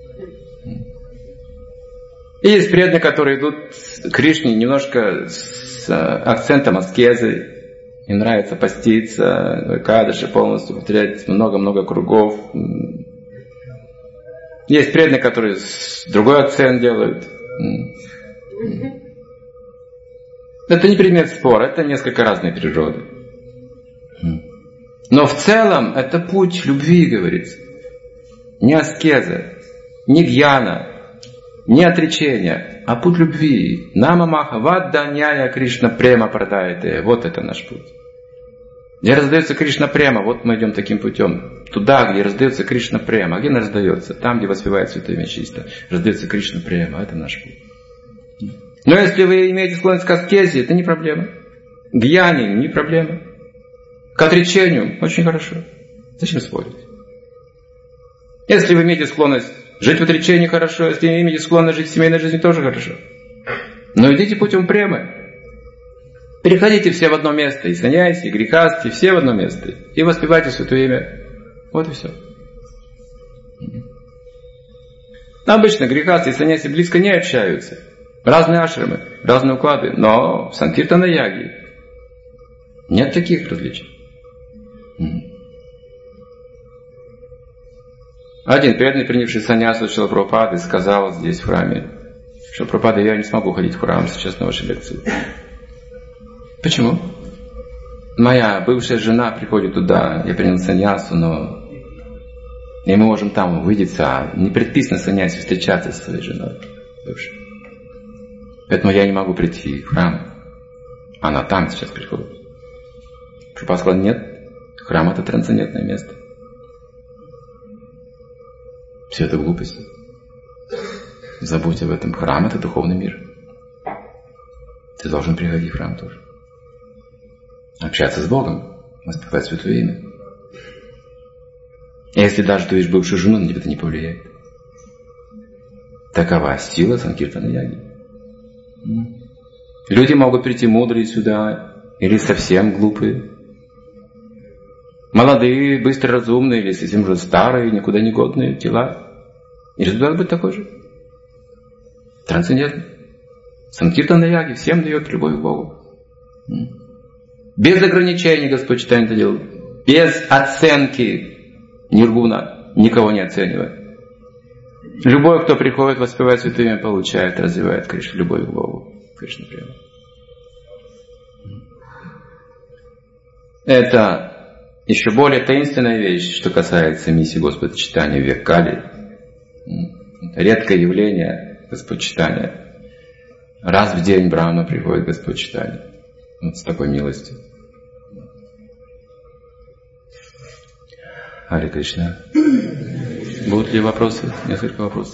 И есть преданные, которые идут к Кришне немножко с акцентом аскезы. Им нравится поститься, кадыши полностью, повторять много-много кругов. Есть преданные, которые другой акцент делают. Это не предмет спора, это несколько разные природы. Но в целом это путь любви, говорится. Не аскеза, не гьяна, не отречение, а путь любви. Нама маха вадданяя Кришна према прадаяте. Вот это наш путь. Где раздается Кришна према, вот мы идем таким путем. Туда, где раздается Кришна према. А где она раздается? Там, где воспевает Святое Имя Чисто. Раздается Кришна према. Это наш путь. Но если вы имеете склонность к аскезе, это не проблема. К гьяне не проблема. К отречению очень хорошо. Зачем спорить? Если вы имеете склонность жить в отречении, хорошо. Если вы имеете склонность жить в семейной жизни, тоже хорошо. Но идите путем премы. Переходите все в одно место. И саньяси, и грехасти, все в одно место. И воспевайте Святое Имя. Вот и все. Обычно грехасти и саньяси близко не общаются. Разные ашрамы, разные уклады. Но в Санкиртана-яге нет таких различий. Один преданный, принявший саньясу Шрила Прабхупады, сказал здесь в храме: Шрила Прабхупада, я не смогу ходить в храм сейчас на ваши лекции. Почему? Моя бывшая жена приходит туда, я принял саньясу, но и мы можем там увидеться, а не предписано саньясе встречаться со своей женой бывшей. Поэтому я не могу прийти в храм. Она там сейчас приходит. Прабхупада сказал: нет, храм это трансцендентное место. Все это глупости. Забудь об этом. Храм это духовный мир. Ты должен приходить в храм тоже. Общаться с Богом, воспевать Святое Имя. И если даже ты видишь бывшую жену, на тебя это не повлияет. Такова сила Санкиртана-яги. Люди могут прийти мудрые сюда, или совсем глупые. Молодые, быстро разумные, или совсем уже старые, никуда не годные тела. И результат будет такой же. Трансцендентный. Санкиртана-яги всем дает любовь к Богу. Без ограничений Господь читает это делает. Без оценки ниргуна. Никого не оценивая. Любой, кто приходит воспевать Святое Имя, получает, развивает Кришну, любовь к Богу. Кришна прямо. Это еще более таинственная вещь, что касается миссии Господа читания в век Кали. Это редкое явление Господчитания. Раз в день Брахма приходит Господчитание. Вот с такой милостью. Харе Кришна. Будут ли вопросы? Несколько вопросов.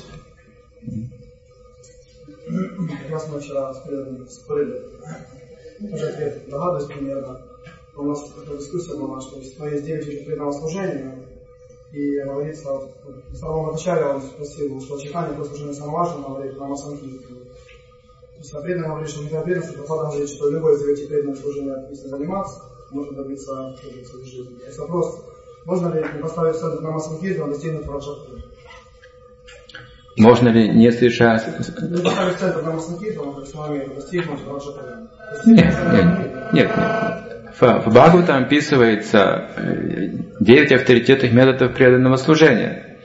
Как раз мы вчера спорили. Уже ответ догадываюсь примерно. У нас такая дискуссия была, что есть 9 видов преданного служения. И говорится, в самом начале он спросил, что читание про служение самое важное, говорит, нам Асанкиртана. То есть преданный говорит, что не преданность, Прабхупада говорит, что любой из этих преданных служения, если заниматься, может добиться своей жизни. То есть вопрос, можно ли поставить в центр Нама Санкиртана, достигнуть Враджапури? Можно ли не совершать? Поставить в центр Нама Санкиртана, то есть с вами достигнуть Враджапури? Нет. В Бхагаватам описывается 9 авторитетных методов преданного служения.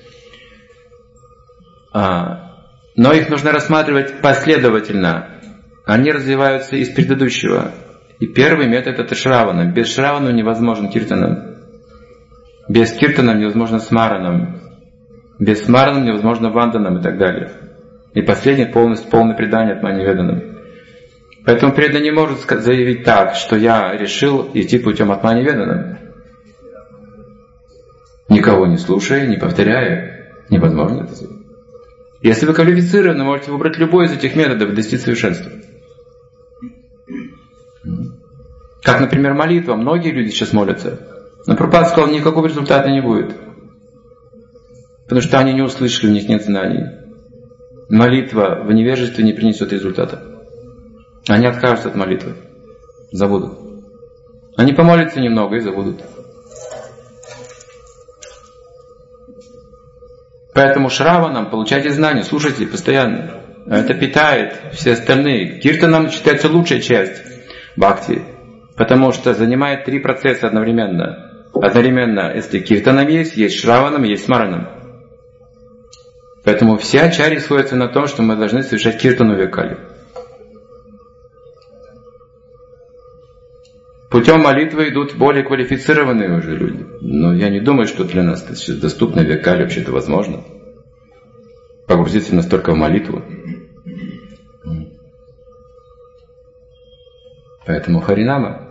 Но их нужно рассматривать последовательно. Они развиваются из предыдущего. И первый метод это Шравана. Без Шравана невозможен Киртанам. Без Киртанам невозможно Смаранам. Без Смаранам невозможно Ванданам и так далее. И последний полное предание от Маниведанам. Поэтому преданный не может заявить так, что я решил идти путем от Маниведанам. Никого не слушая, не повторяя, невозможно это сделать. Если вы квалифицированы, можете выбрать любой из этих методов и достичь совершенства. Как, например, молитва. Многие люди сейчас молятся. Но Прабхупада сказал, никакого результата не будет. Потому что они не услышали, у них нет знаний. Молитва в невежестве не принесет результата. Они откажутся от молитвы. Забудут. Они помолятся немного и забудут. Поэтому Шраванам получайте знания, слушайте постоянно. Это питает все остальные. Киртанам считается лучшая часть бхакти. Потому что занимает 3 процесса одновременно. Одновременно, если киртанам есть шраванам, есть смаранам. Поэтому все ачарьи сходятся на том, что мы должны совершать киртану векали. Путем молитвы идут более квалифицированные уже люди. Но я не думаю, что для нас это сейчас доступно векали вообще-то возможно. Погрузиться настолько в молитву. Поэтому Харинама.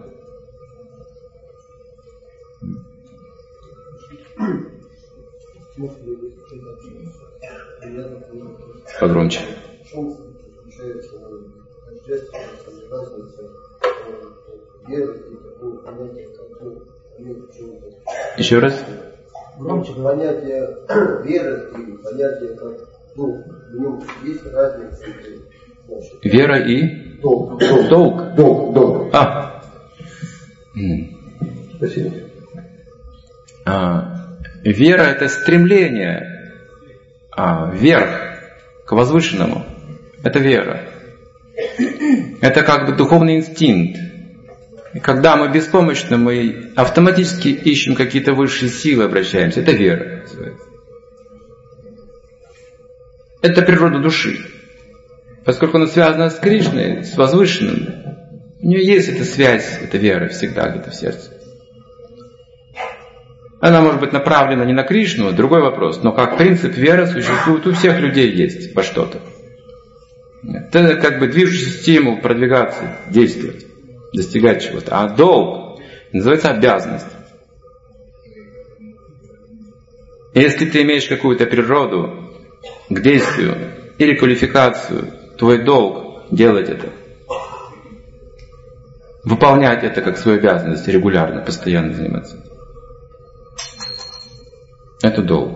Погромче. Еще раз. Громче. Понятие веры и понятие как дух. В нем есть разница. Вера и долг. Долг. Спасибо. Вера — это стремление вверх, к возвышенному. Это вера. Это как бы духовный инстинкт. И когда мы беспомощны, мы автоматически ищем какие-то высшие силы, обращаемся. Это вера. Это природа души. Поскольку она связана с Кришной, с возвышенным, у нее есть эта связь, эта вера всегда где-то в сердце. Она может быть направлена не на Кришну, другой вопрос, но как принцип вера существует у всех людей есть во что-то. Это как бы движущий стимул продвигаться, действовать, достигать чего-то. А долг называется обязанность. Если ты имеешь какую-то природу к действию или квалификацию, твой долг делать это. Выполнять это как свою обязанность, регулярно, постоянно заниматься. Это долг.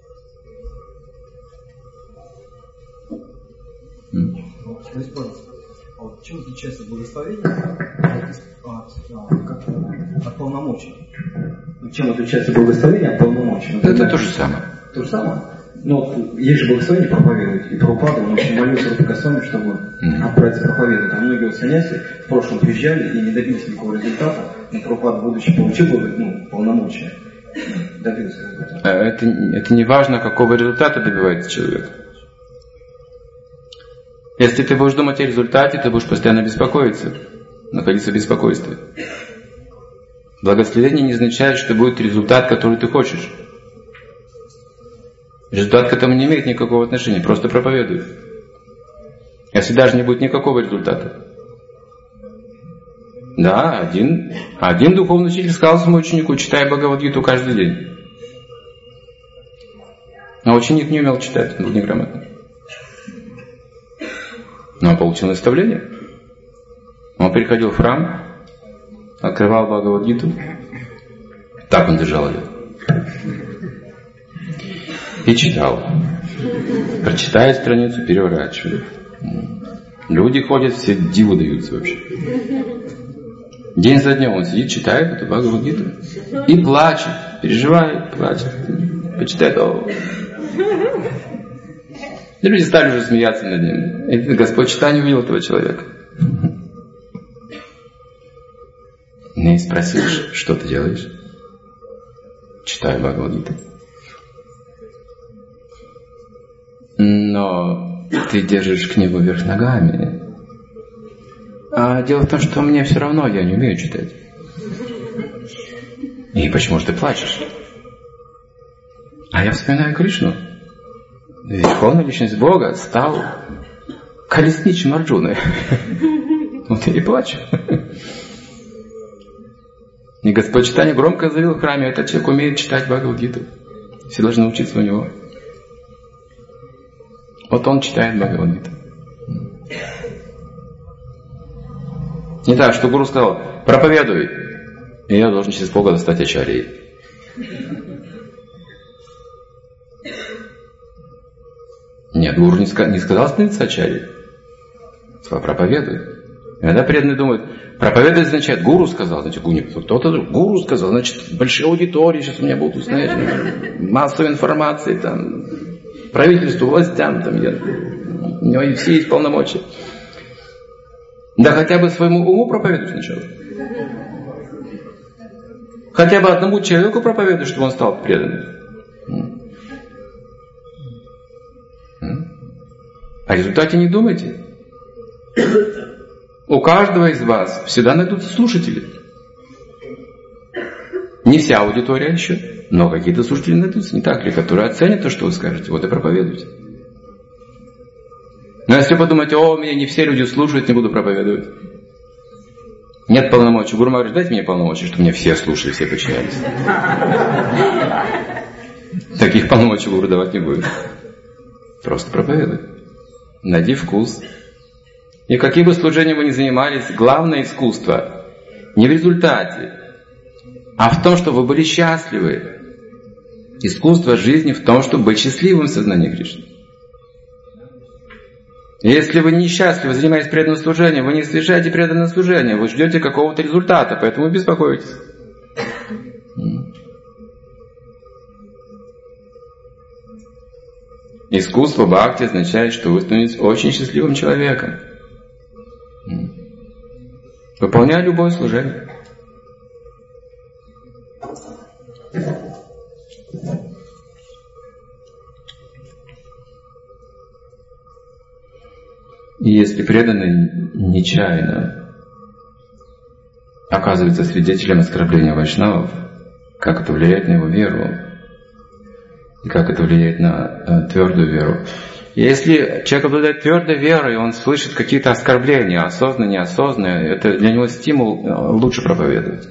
Скажите, пожалуйста, чем отличается благословение от полномочий? Чем отличается благословение от полномочий? Это то же самое. То же самое? Ну, есть же благословение проповедовать. И Прабхупада, он очень молился Рупа Госвами, чтобы отправиться проповедовать. А многие саньяси в прошлом приезжали и не добились никакого результата. Но Прабхупада, будучи, получил полномочия. Добился результата. Это не важно, какого результата добивается человек. Если ты будешь думать о результате, ты будешь постоянно беспокоиться, находиться в беспокойстве. Благословение не означает, что будет результат, который ты хочешь. Результат к этому не имеет никакого отношения, просто проповедуй. Если даже не будет никакого результата. Да, один духовный учитель сказал своему ученику: читай Бхагавад-гиту каждый день. Но ученик не умел читать, он был неграмотный. Но он получил наставление. Он приходил в храм, открывал Бхагавад-гиту. Так он держал ее. И читал. Прочитает страницу, переворачивает. Люди ходят, все диву даются вообще. День за днем он сидит, читает эту Бхагавад-гиту. И плачет, переживает, плачет. Почитает. И люди стали уже смеяться над ним. И Господь читание увидел этого человека. И спросил: что ты делаешь? Читаю Бхагавад-гиту. Но ты держишь книгу вверх ногами. А дело в том, что мне все равно, я не умею читать. И почему же ты плачешь? А я вспоминаю Кришну. Верховная личность Бога стал колесничем Арджуны. Вот я и плачу. И Господь Чайтанья громко заявил в храме: этот человек умеет читать Бхагавад-гиту. Все должны учиться у него. Вот он читает Бхагавад-гиту. Не так, что гуру сказал: проповедуй, и я должен через полгода стать ачарьей. Нет, гуру не сказал становиться ачарьей. Сказал: проповедуй. Иногда преданные думают: проповедовать означает, гуру сказал, значит, кто-то гуру сказал, значит, большие аудитории сейчас у меня будут, знаете, массовой информации, там, правительству, властям, там, у него все есть полномочия. Да хотя бы своему уму проповедуй сначала. Хотя бы одному человеку проповедуй, чтобы он стал преданным. О результате не думайте. У каждого из вас всегда найдутся слушатели. Не вся аудитория еще, но какие-то слушатели найдутся, не так ли, которые оценят то, что вы скажете, вот и проповедуйте. Но если вы подумаете: о, меня не все люди слушают, не буду проповедовать. Нет полномочий. Гуру говорит: дайте мне полномочия, чтобы меня все слушали, все подчинялись. Таких полномочий гуру давать не будет. Просто проповедуй. Найди вкус. И каким бы служением вы ни занимались, главное искусство не в результате, а в том, чтобы вы были счастливы. Искусство жизни в том, чтобы быть счастливым в сознании Кришны. И если вы несчастливы, занимаясь преданным служением, вы не совершаете преданное служение, вы ждете какого-то результата, поэтому беспокойтесь. Искусство бхакти означает, что вы становитесь очень счастливым человеком. Выполняя любое служение. И если преданный нечаянно оказывается свидетелем оскорбления вайшнавов, как это влияет на его веру, и как это влияет на твердую веру. Если человек обладает твердой верой, он слышит какие-то оскорбления, осознанные, неосознанные, это для него стимул лучше проповедовать.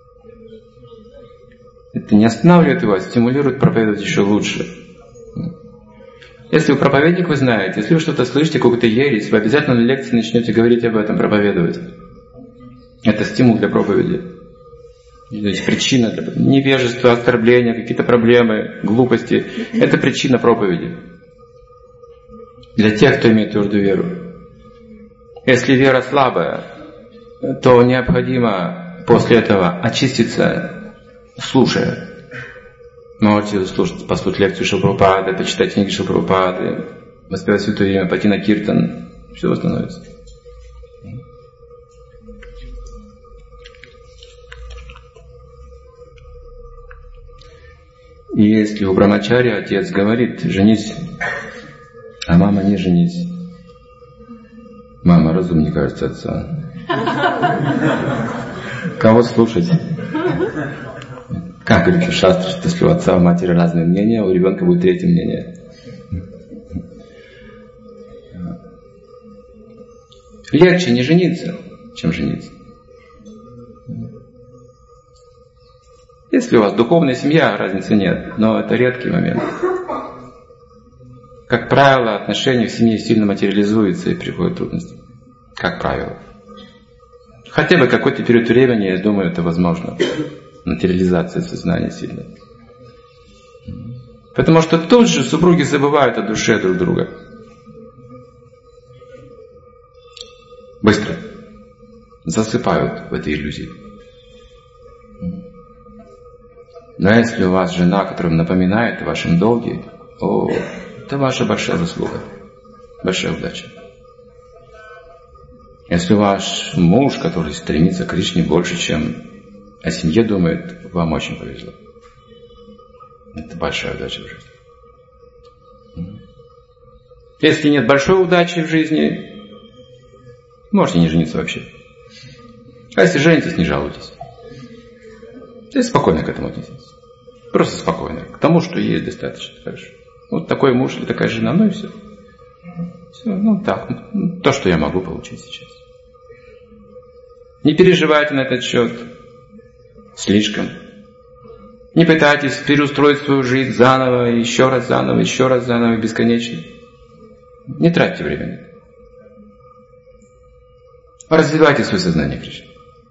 Это не останавливает его, а стимулирует проповедовать еще лучше. Если вы проповедник, вы знаете, если вы что-то слышите, какую-то ересь, вы обязательно на лекции начнете говорить об этом, проповедовать. Это стимул для проповеди. То есть причина для невежества, оскорбления, какие-то проблемы, глупости. Это причина проповеди. Для тех, кто имеет твердую веру. Если вера слабая, то необходимо после этого очиститься, слушая. Можете послушать лекцию Шрила Прабхупады, почитать книги Шрила Прабхупады, воспевать святое имя, пойти на киртан. Все восстановится. И если у брамачари отец говорит: женись, а мама не женись. Мама разумнее, кажется, отца. Кого слушать? Как говорится в шастре, что если у отца и матери разные мнения, у ребенка будет третье мнение. Легче не жениться, чем жениться. Если у вас духовная семья, разницы нет, но это редкий момент. Как правило, отношения в семье сильно материализуются и приходят трудности. Как правило. Хотя бы какой-то период времени, я думаю, это возможно. Материализация сознания сильная. Потому что тут же супруги забывают о душе друг друга. Быстро. Засыпают в этой иллюзии. Но если у вас жена, которая напоминает о вашем долге, это ваша большая заслуга, большая удача. Если ваш муж, который стремится к Кришне больше, чем о семье думает, вам очень повезло. Это большая удача в жизни. Если нет большой удачи в жизни, Можете не жениться вообще. А если женитесь, не жалуйтесь. И спокойно к этому отнеситесь. Просто спокойно. К тому, что есть, достаточно. Хорошо. Вот такой муж или такая жена, ну и все. Все, ну так. То, что я могу получить сейчас. Не переживайте на этот счет. Слишком. Не пытайтесь переустроить свою жизнь заново, еще раз заново, бесконечно. Не тратьте время. Развивайте свое сознание, Кришна.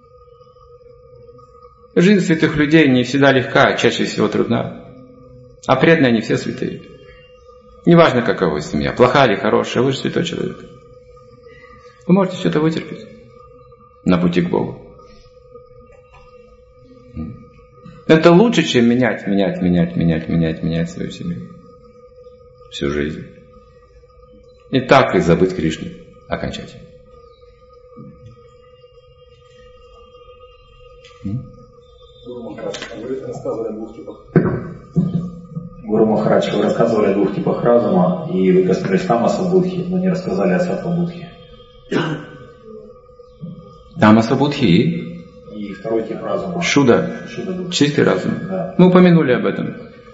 Жизнь святых людей не всегда легка, а чаще всего трудна. А преданные они все святые. Неважно, какова вы семья, плохая или хорошая, вы же святой человек. Вы можете все это вытерпеть на пути к Богу. Это лучше, чем менять свою семью. Всю жизнь. И так и забыть Кришну окончательно. Гуру Махарадж, вы рассказывали о двух типах разума, и вы коснулись Тамаса Будхи, но не рассказали о Сатва Будхи. Тамаса Будхи и второй тип разума. Шуда. Чистый разум. Да. Мы упомянули об этом.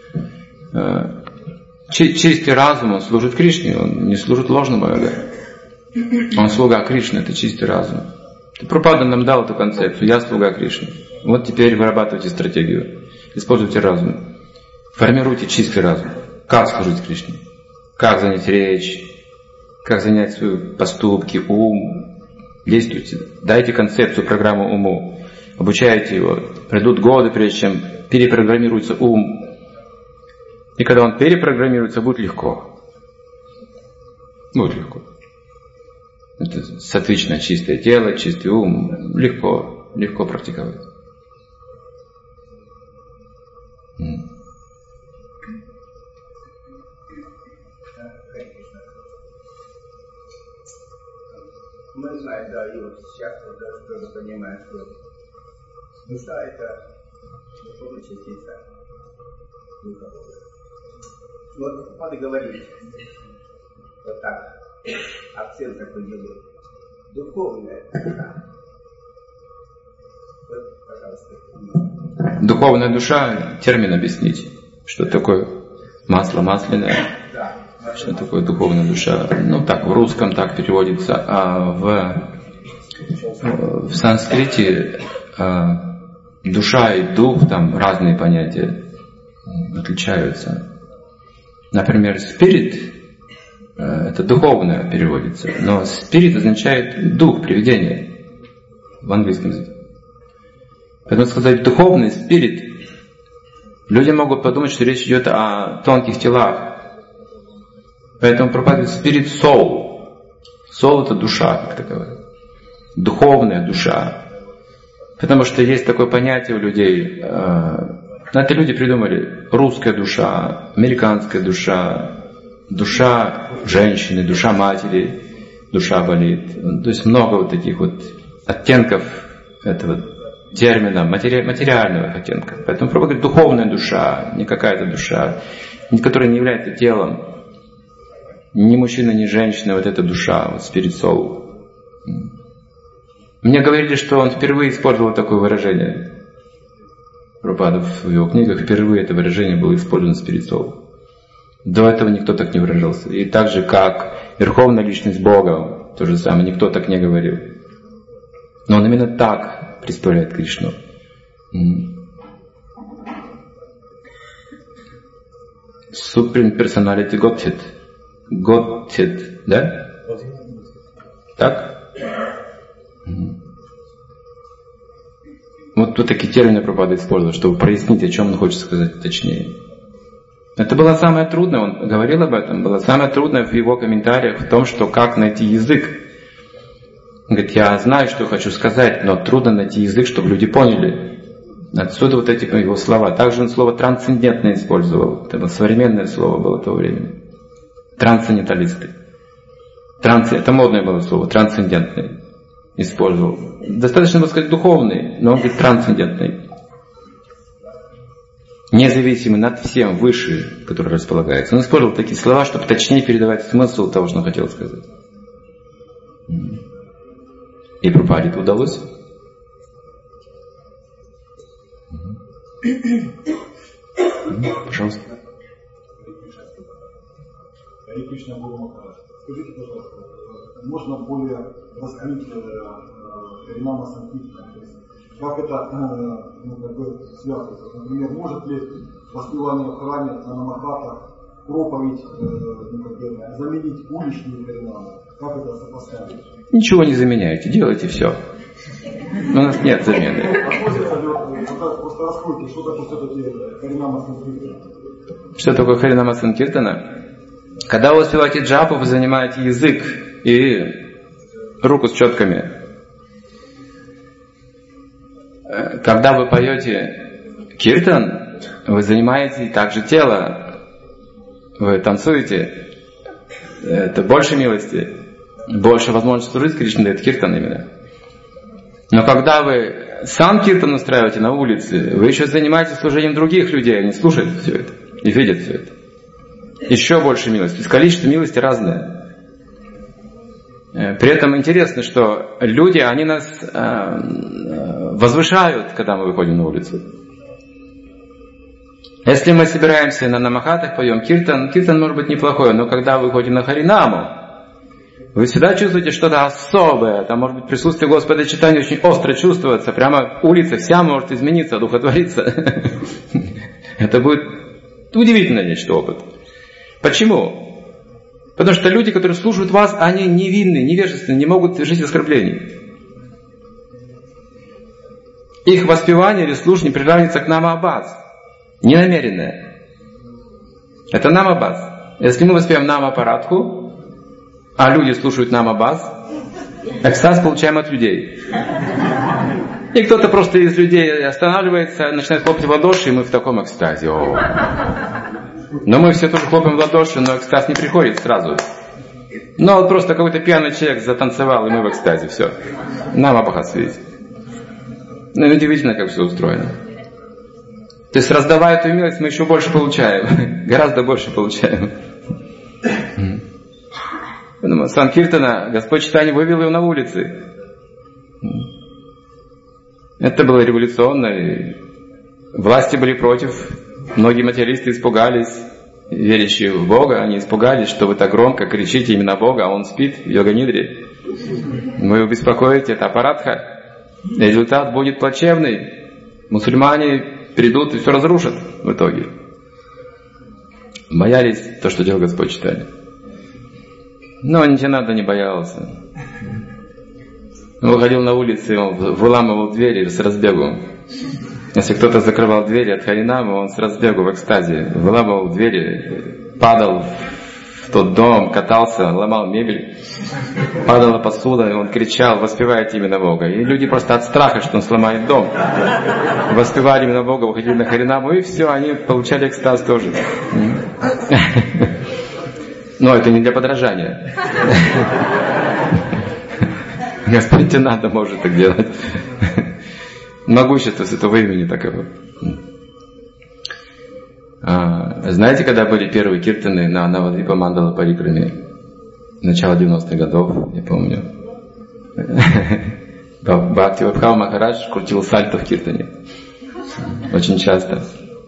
Чистый разум, он служит Кришне, он не служит ложному эго. Он слуга Кришны, это чистый разум. Прабхупада нам дал эту концепцию. Я слуга Кришны. Вот теперь вырабатывайте стратегию. Используйте разум. Формируйте чистый разум. Как служить Кришне? Как занять речь? Как занять свои поступки, ум? Действуйте. Дайте концепцию, программу уму. Обучайте его. Пройдут годы, прежде чем перепрограммируется ум. И когда он перепрограммируется, будет легко. Будет легко. Это сатвичное чистое тело, чистый ум. Легко практиковать. Мы знаем, да, и вот сейчас вот тоже понимаем, что душа — это духовная частица Духа Бога. Вот Прабхупада говорит, вот так, акцент такой делает, духовная душа. Вот, пожалуйста. Духовная душа, термин объясните. Что такое масло масляное? Да. Что такое духовная душа? Ну так, в русском так переводится, а в санскрите душа и дух, там разные понятия отличаются. Например, спирит — это духовное переводится, но спирит означает дух, привидение в английском языке. Поэтому сказать духовный спирит, люди могут подумать, что речь идет о тонких телах. Поэтому проповедует спирит soul. Soul — это душа, как таковая. Духовная душа. Потому что есть такое понятие у людей. Это люди придумали. Русская душа, американская душа, душа женщины, душа матери, душа болит. То есть много вот таких вот оттенков этого термина, материального оттенка. Поэтому проповедует духовная душа, не какая-то душа, которая не является телом. Ни мужчина, ни женщина, вот эта душа, вот spirit soul. Мне говорили, что он впервые использовал такое выражение. Прабхупада в его книгах впервые это выражение было использовано spirit soul. До этого никто так не выражался. И так же, как Верховная Личность Бога, то же самое, никто так не говорил. Но он именно так представляет Кришну. Supreme Personality Godhead. Godhead, да? Так? Вот такие термины Прабхупада использовал, чтобы прояснить, о чем он хочет сказать точнее. Это было самое трудное, он говорил об этом, было самое трудное в его комментариях в том, что как найти язык. Он говорит, я знаю, что хочу сказать, но трудно найти язык, чтобы люди поняли. Отсюда вот эти его слова. Также он слово трансцендентное использовал. Это современное слово было того времени. Трансценденталисты. Это модное было слово, трансцендентный использовал. Достаточно было сказать духовный, но он говорит трансцендентный. Независимый, над всем, выше, который располагается. Он использовал такие слова, чтобы точнее передавать смысл того, что он хотел сказать. Прабхупаде это удалось. Пожалуйста. Харе Кришна, Гуру Махарадж. Скажите, пожалуйста, можно более раскрыть Харинама Санкиртана? Как это связывается? Например, может ли воспевание в храме на намахатах проповедь заменить уличную Харинаму? Как это сопоставить? Ничего не заменяйте, делайте все. У нас нет замены. Просто раскройте, что такое все-таки Харинама Санкиртана? Что такое Харинама Санкиртана? Когда вы воспеваете джапу, вы занимаете язык и руку с четками. Когда вы поете киртан, вы занимаете также тело. Вы танцуете. Это больше милости, больше возможности служить Кришне дает киртан именно. Но когда вы сам киртан устраиваете на улице, вы еще занимаетесь служением других людей, они слушают все это и видят все это. Еще больше милости. То есть количество милости разное. При этом интересно, что люди, они нас возвышают, когда мы выходим на улицу. Если мы собираемся на намахатах, поем киртан, киртан может быть неплохой, но когда вы выходите на Харинаму, вы всегда чувствуете что-то особое. Там может быть присутствие Господа читания очень остро чувствуется. Прямо улица вся может измениться, одухотвориться. Это будет удивительно нечто опыт. Почему? Потому что люди, которые слушают вас, они невинны, невежественны, не могут совершить оскорблений. Их воспевание или слушание приравнивается к намабаз. Ненамеренное. Это намабаз. Если мы воспеваем намапарадху, а люди слушают намабаз, экстаз получаем от людей. И кто-то просто из людей останавливается, начинает хлопать в ладоши, и мы в таком экстазе. Но мы все тоже хлопаем в ладоши, но экстаз не приходит сразу. Но вот просто какой-то пьяный человек затанцевал, и мы в экстазе. Все. Нам обхасывать. Ну, удивительно, как все устроено. То есть, раздавая эту милость, мы еще больше получаем. Гораздо больше получаем. Санкиртана, Господь Чайтанья вывел его на улицы. Это было революционно. И власти были против. Многие материалисты испугались, верящие в Бога, они испугались, что вы так громко кричите именно Бога, а Он спит в йога-нидре. Вы его беспокоите, это аппаратха. Результат будет плачевный. Мусульмане придут и все разрушат в итоге. Боялись то, что делал Господь Чайтанья. Но Нитьянанда не боялся. Он выходил на улицу, он выламывал двери с разбегу. Если кто-то закрывал двери от Харинамы, он с разбегу в экстазе выламывал двери, падал в тот дом, катался, ломал мебель, падала посуда, и он кричал: воспевайте именно Бога. И люди просто от страха, что он сломает дом, воспевали именно Бога, выходили на Харинаму, и все, они получали экстаз тоже. Но это не для подражания. Господь Нитьянанда может так делать. Могущество святого имени таково. Знаете, когда были первые киртаны на Навадвипа Мандала Парикраме? Начало 90-х годов, я помню. Бхактивабхава Махарадж крутил сальто в киртане. Очень часто.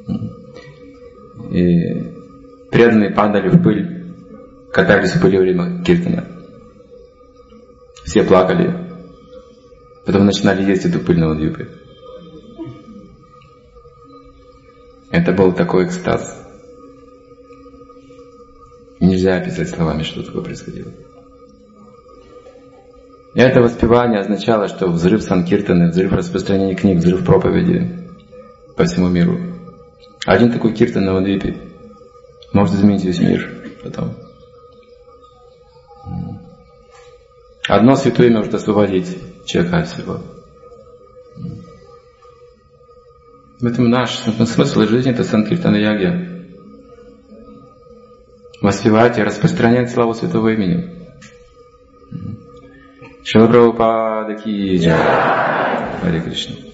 И преданные падали в пыль, катались в пыли во время киртана. Все плакали. Потом начинали есть эту пыль на Навадвипе. Это был такой экстаз. Нельзя описать словами, что такое происходило. И это воспевание означало, что взрыв санкиртаны, взрыв распространения книг, взрыв проповеди по всему миру. Один такой киртан на Навадвипе может изменить весь мир потом. Одно святое имя может освободить человека от всего. В этом наш смысл жизни — это санкиртана-ягья. Воспевать и распространять славу святого имени. Шрила Прабхупада ки джай. Харе Кришна.